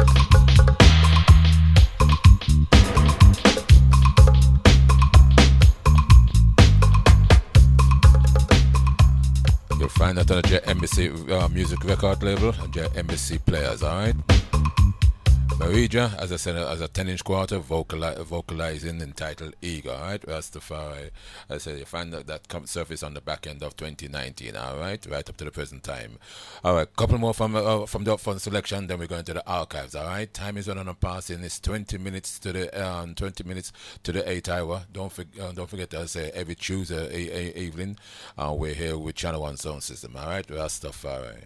You'll find that on the J Embassy uh, music record label and J Embassy players, alright? Marija, as I said, as a ten inch quarter, vocali- vocalizing entitled Ego, alright? Rastafari. As I said, you find that, that come surface on the back end of twenty nineteen, alright? Right up to the present time. Alright, couple more from uh, from the upfront selection, then we're going to the archives, alright? Time is running on passing. It's twenty minutes to the um, twenty minutes to the eight hour. Don't, for, uh, don't forget to say every Tuesday a- a- evening, uh, we're here with Channel One Sound System, alright? Rastafari.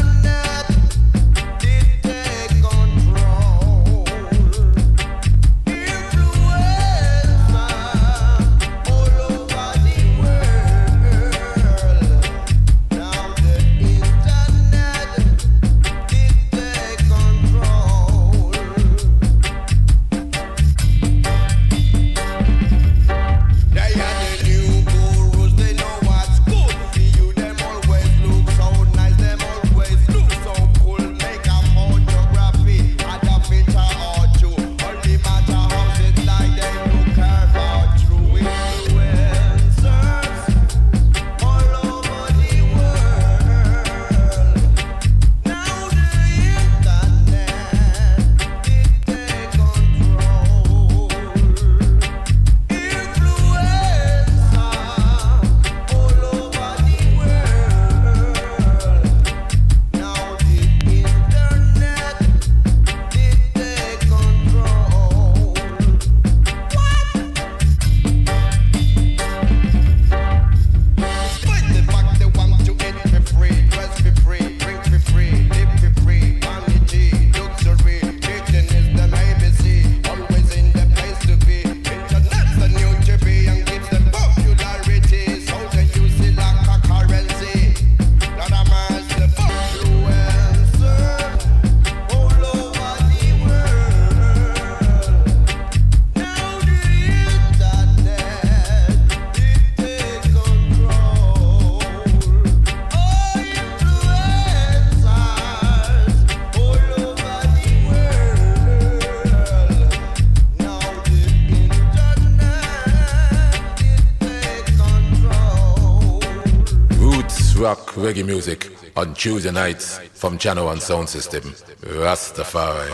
Internet did take control.
rock reggae music on Tuesday nights from Channel One Sound System. Rastafari.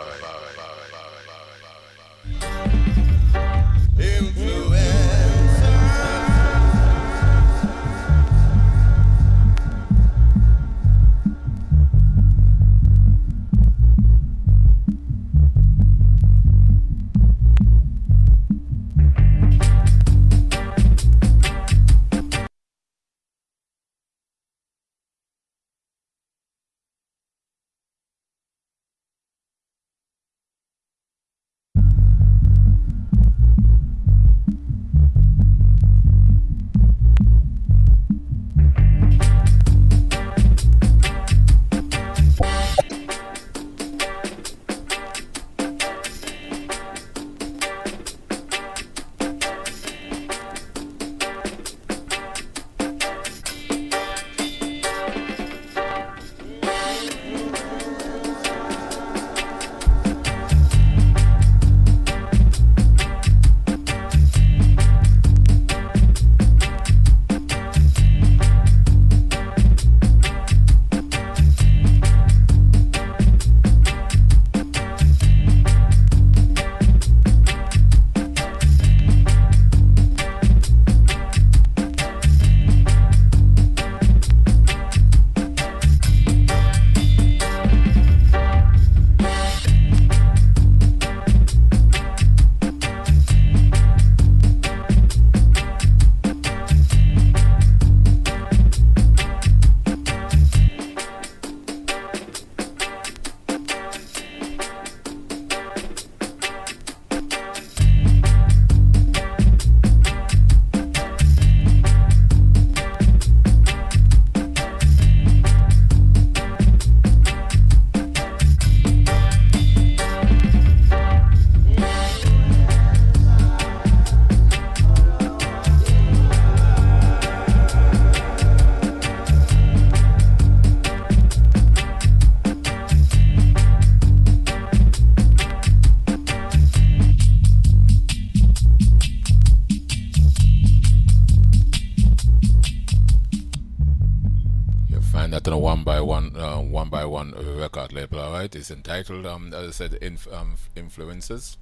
Record label, all right. It's entitled, um, as I said, Inf um, Influences.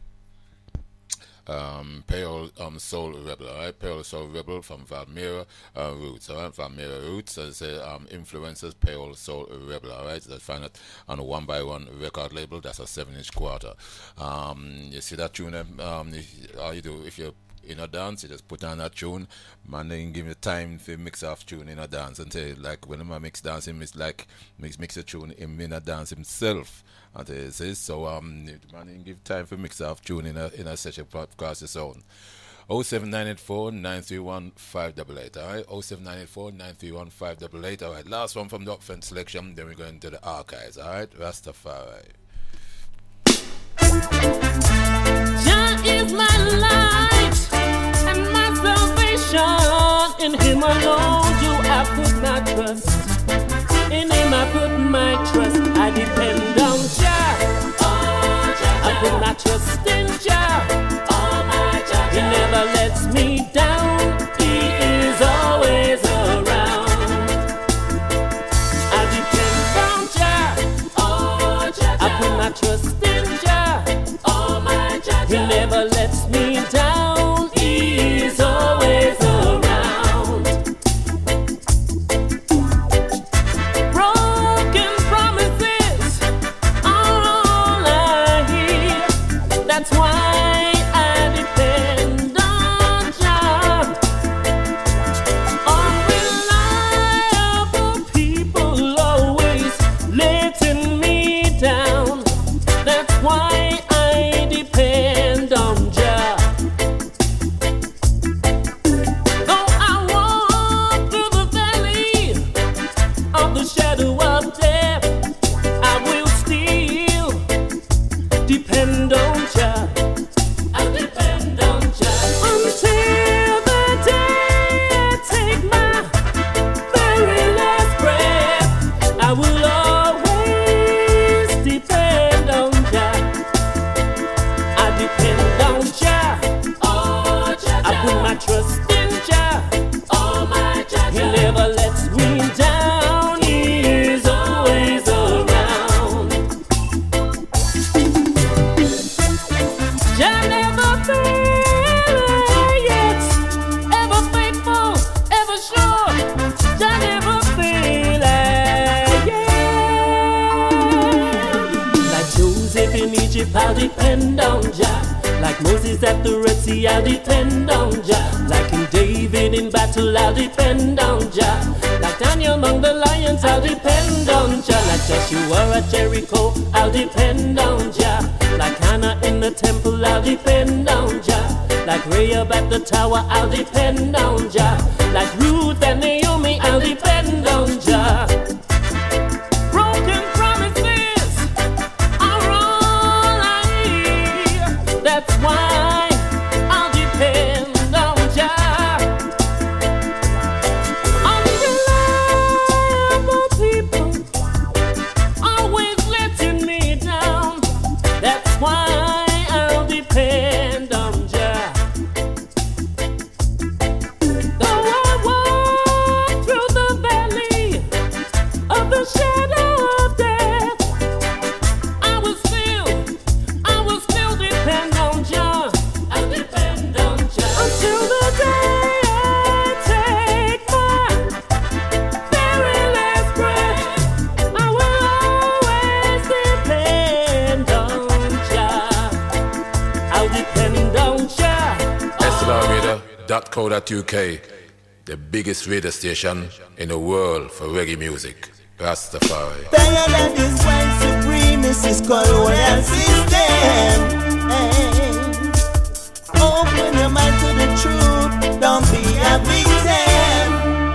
Um, Pale um, Soul Rebel, all right. Pale Soul Rebel from Valmera uh, Roots, all right. Valmera Roots, as I say, um, Influences, Pale Soul Rebel, all right. So I find it on a one by one record label. That's a seven-inch quarter. Um, you see that tune? Um, all you do if you in a dance, you just put on that tune, man, then give you time to mix off tune in a dance and say, like, when I mix dance him, it's like mix mix a tune him in a dance himself. And it says, so um man, then give time for mix off tune in a in a session across the sound. oh seven nine eight four nine three one five eight eight, alright? oh seven nine eight four nine three one five eight eight, alright. Last one from the upfront selection, then we go into the archives, alright? Rastafari.
Jah is my light and my salvation. In Him alone do I put my trust. In Him I put my trust. I depend on Jah. Oh, Jah, I put my trust in Jah. Oh, my Jah, He never lets me down. He is always around. I depend on Jah. Oh, Jah, I put my trust in Jah. Oh, my Jah, He never lets me down. He is always around. Broken promises are all I hear. That's why I depend on Jah. Unreliable people always letting me down. That's why I depend on Jah. Though I walk through the valley of the shadow of death, I will still depend on Jah. I depend on Jah until the day I take my very last breath. I will always depend on Jah. I depend on Jah. Oh, Jah, I put my trust in Jah. Oh, my Jah, He never lets me ship, I'll depend on Jah. Like Moses at the Red Sea, I'll depend on Jah. Like King David in battle, I'll depend on Jah. Like Daniel among the lions, I'll depend on Jah. Like Joshua at Jericho, I'll depend on Jah. Like Hannah in the temple, I'll depend on Jah. Like Rahab at the tower, I'll depend on Jah. Like Ruth and Naomi, I'll depend on Jah. Broken promises are all I need. That's why I'll depend on Jah. Unreliable people always letting me down. That's why I'll depend on Jah. Though I walk through the valley of the shadow of death, I will still, I will still depend on Jah. I'll depend on Jah until the day I take my very last breath. I will always depend on Jah. I'll depend on Jah.
S L R radio dot co dot U K, the biggest radio station in the world for reggae music. Rastafari.
Tired of this white supremacist colonial system. Hey. Open your mind to the truth, don't be a victim.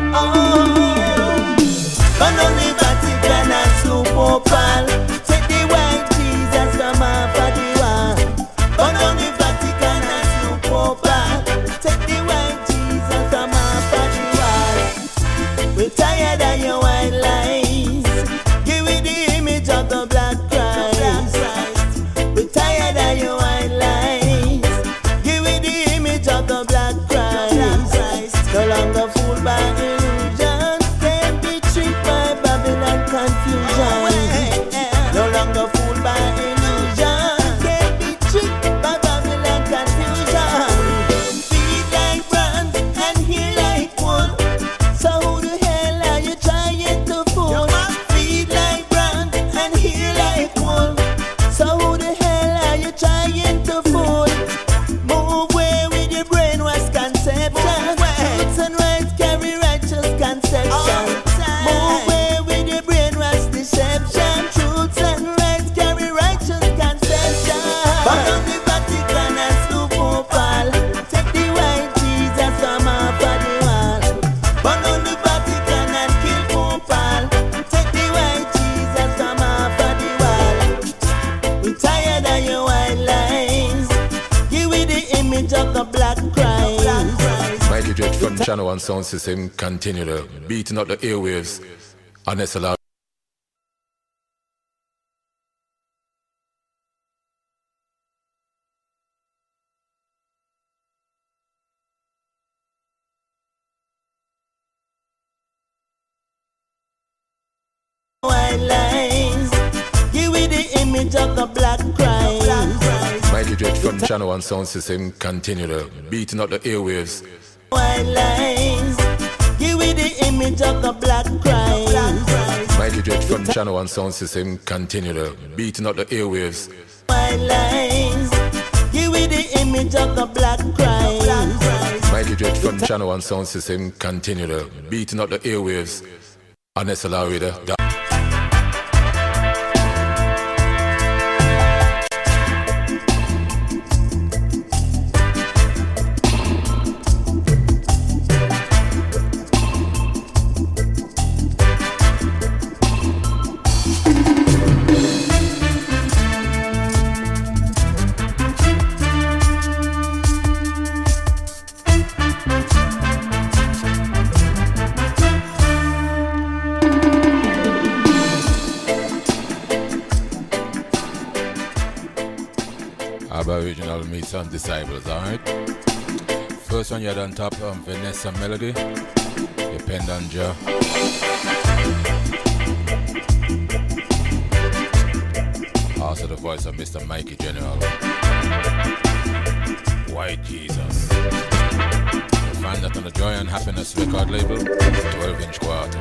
Oh, burn on the Vatican and slew Pope Paul. Take the white Jesus from off of the wall. Burn on the Vatican and slew Pope Paul. Take the white Jesus from off of the wall. We're tired of your white lies. Give me the image of the black Christ. We're tired of your white lies. Give me the image of the black Christ. No longer fooled by illusion. Can't be tricked by Babylon confusion. No longer fooled by illusion. Can't be tricked by Babylon confusion. Feed like bronze and hear like wool. So who the hell are you trying to fool? Feed like bronze and hear like wool. So who the hell are you trying to fool? Move away with your brainwash conception. Truths and rights carry righteous conception. Move away with your brainwash deception. Truths and rights carry righteous conception. Burn on the Vatican and slew Pope Paul. Take the white Jesus from off of the wall. Burn on the Vatican and kill Pope Paul. Take the white Jesus from off of the wall. We're tired of your white lies. Give me the image of the black Christ.
Mikey Dread from Channel One Sound System continue to beating up the airwaves on S L R.
White lies. Give me the image of the black Christ.
Mikey Dread from Channel One Sound System continue to beating up the airwaves.
White lies. Give me the image of the black Christ.
Mikey Dread from Channel One Sound System continue to beating up the airwaves.
White lies. Give me the image of the black Christ.
Mikey Dread from Channel One Sound System continue to beating up the airwaves on S L R radio. Aboriginal meets and disciples, alright? First one you had on top, um, Vanessa Melody, Depend on Jah. Also the voice of Mister Mikey General, White Jesus. You'll find that on the Joy and Happiness record label, twelve inch quarter.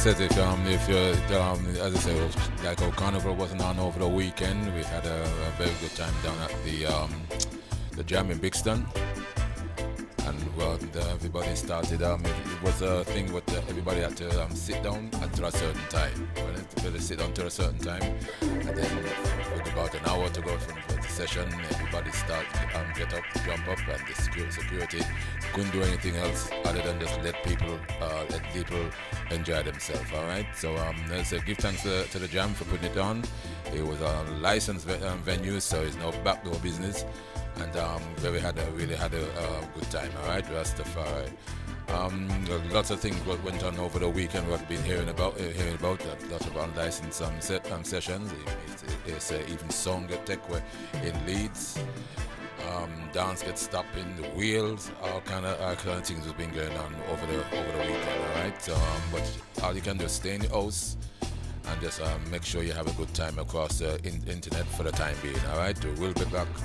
said, if um, if you um, as I said, like our carnival wasn't on over the weekend, we had a, a very good time down at the um, the jam in Brixton, and well, the, everybody started. Um, it, it was a thing with uh, everybody had to um, sit down until a certain time. Well, they, they sit down until a certain time, and then with about an hour to go from the session, everybody start um, get up, jump up, and the security, security couldn't do anything else other than just let people uh, let people enjoy themselves. All right, so um, let's uh, give thanks to, to the jam for putting it on. It was a licensed ve- um, venue, so it's no backdoor business, and um, we had a, really had a, a good time. All right, Rastafari. Um, lots of things went on over the weekend. We've been hearing about, uh, hearing about a lot of unlicensed um, set, um, sessions. It's, it's uh, even song get tech in Leeds. Um, dance gets stopped in the wheels. All kind of all kind of things have been going on over the over the weekend. All right, so, um, but all you can do is stay in the house and just um, make sure you have a good time across the in- internet for the time being. All right, we'll be back.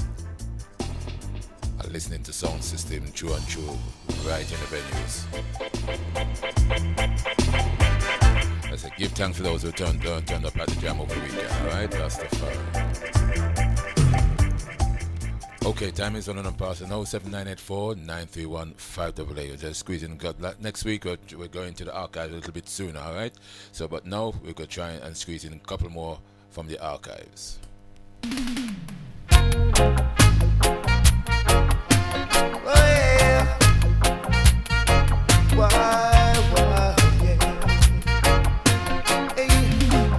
Listening to sound system true and true right in the venues. I said give thanks to those who turned, uh, turned up at the jam over the weekend. Alright, that's the fire. Okay, time is running on past oh seven nine eight four nine three one five eight eight. We're just squeezing. Next week we're, we're going to the archive a little bit sooner, alright? So but now we're going to try and squeeze in a couple more from the archives.
Why, why, yeah. Hey.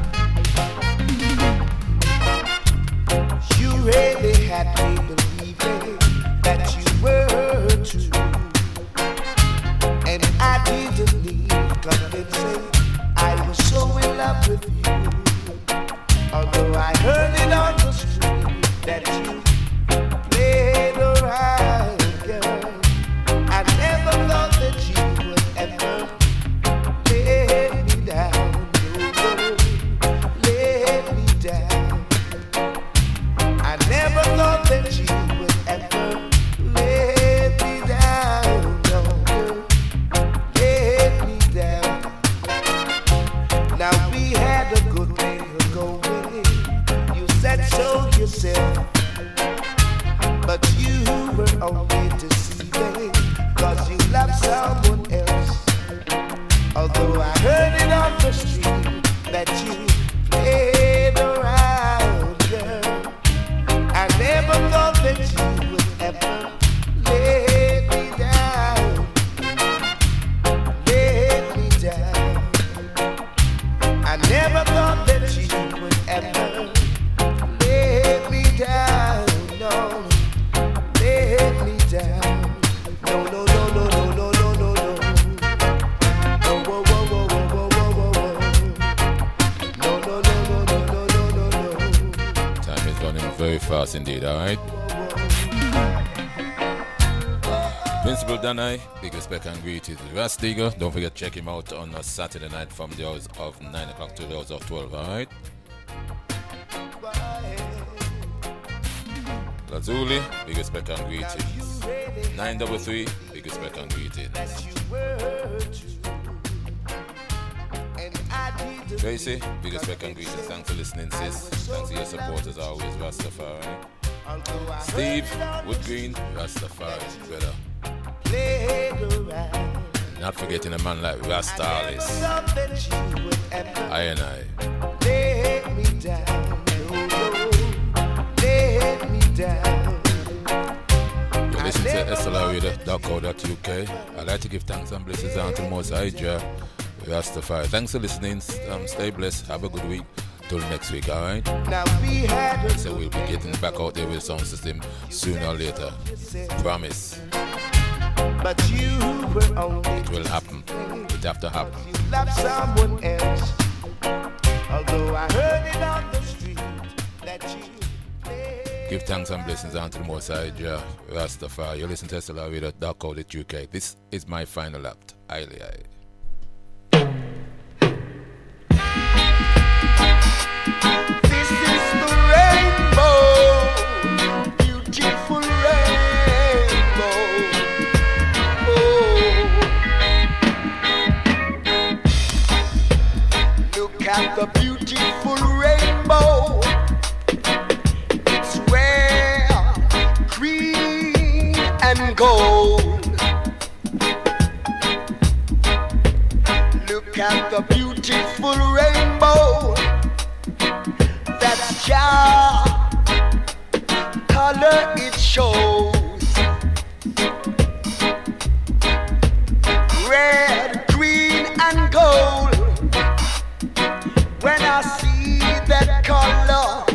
You really had me believing that you were true, and I didn't need convincing. I was so in love with you, although I heard it on the street that you played around, girl. I never thought that you ever let me down, no, let me down. I never thought that you would ever let me down, no, let me down. Now we had a good way of going, you said so yourself, but you were only deceiving, 'cause you love someone else. Although I heard it on the street that you played around, girl. I never thought that you would ever let me down, let me down. I never thought that you would ever let me down, no, let me down. No, no, no, no, no, no, no, no, no. No, whoa, whoa, whoa, whoa, whoa, whoa, whoa. No, no, no, no, no, no, no, no, no.
Time is running very fast indeed, alright? Principal Danai, big respect and greetings. Rastigo, don't forget check him out on a Saturday night from the hours of nine o'clock to the hours of twelve, alright? Lazuli, big respect and greetings. nine double three, big respect and greetings. Tracy, big respect and greetings. Thanks for listening, sis. Thanks for your support as always, Rastafari. Steve Woodgreen, Rastafari, brother. Not forgetting a man like Rastalis. I and I.
Let me down, let me down.
You listen to S L R radio dot co dot U K. I'd like to give thanks and blessings unto the Most High Jah, Rastafari. Thanks for listening. Um, stay blessed. Have a good week. Till next week, alright? So we'll be getting back out there with sound system sooner or later. Promise.
But you were only
it will happen. It have to happen.
You love someone else. Although I heard it on the street that you played.
Give thanks and blessings unto the Most High Jah, Rastafari. You listen to S L R radio dot co dot U K. This is my final act. Aye, aye.
This is the rainbow, beautiful rainbow. Oh.
and gold. Look at the beautiful rainbow. That's Jah color it shows. Red, green and gold. When I see that color,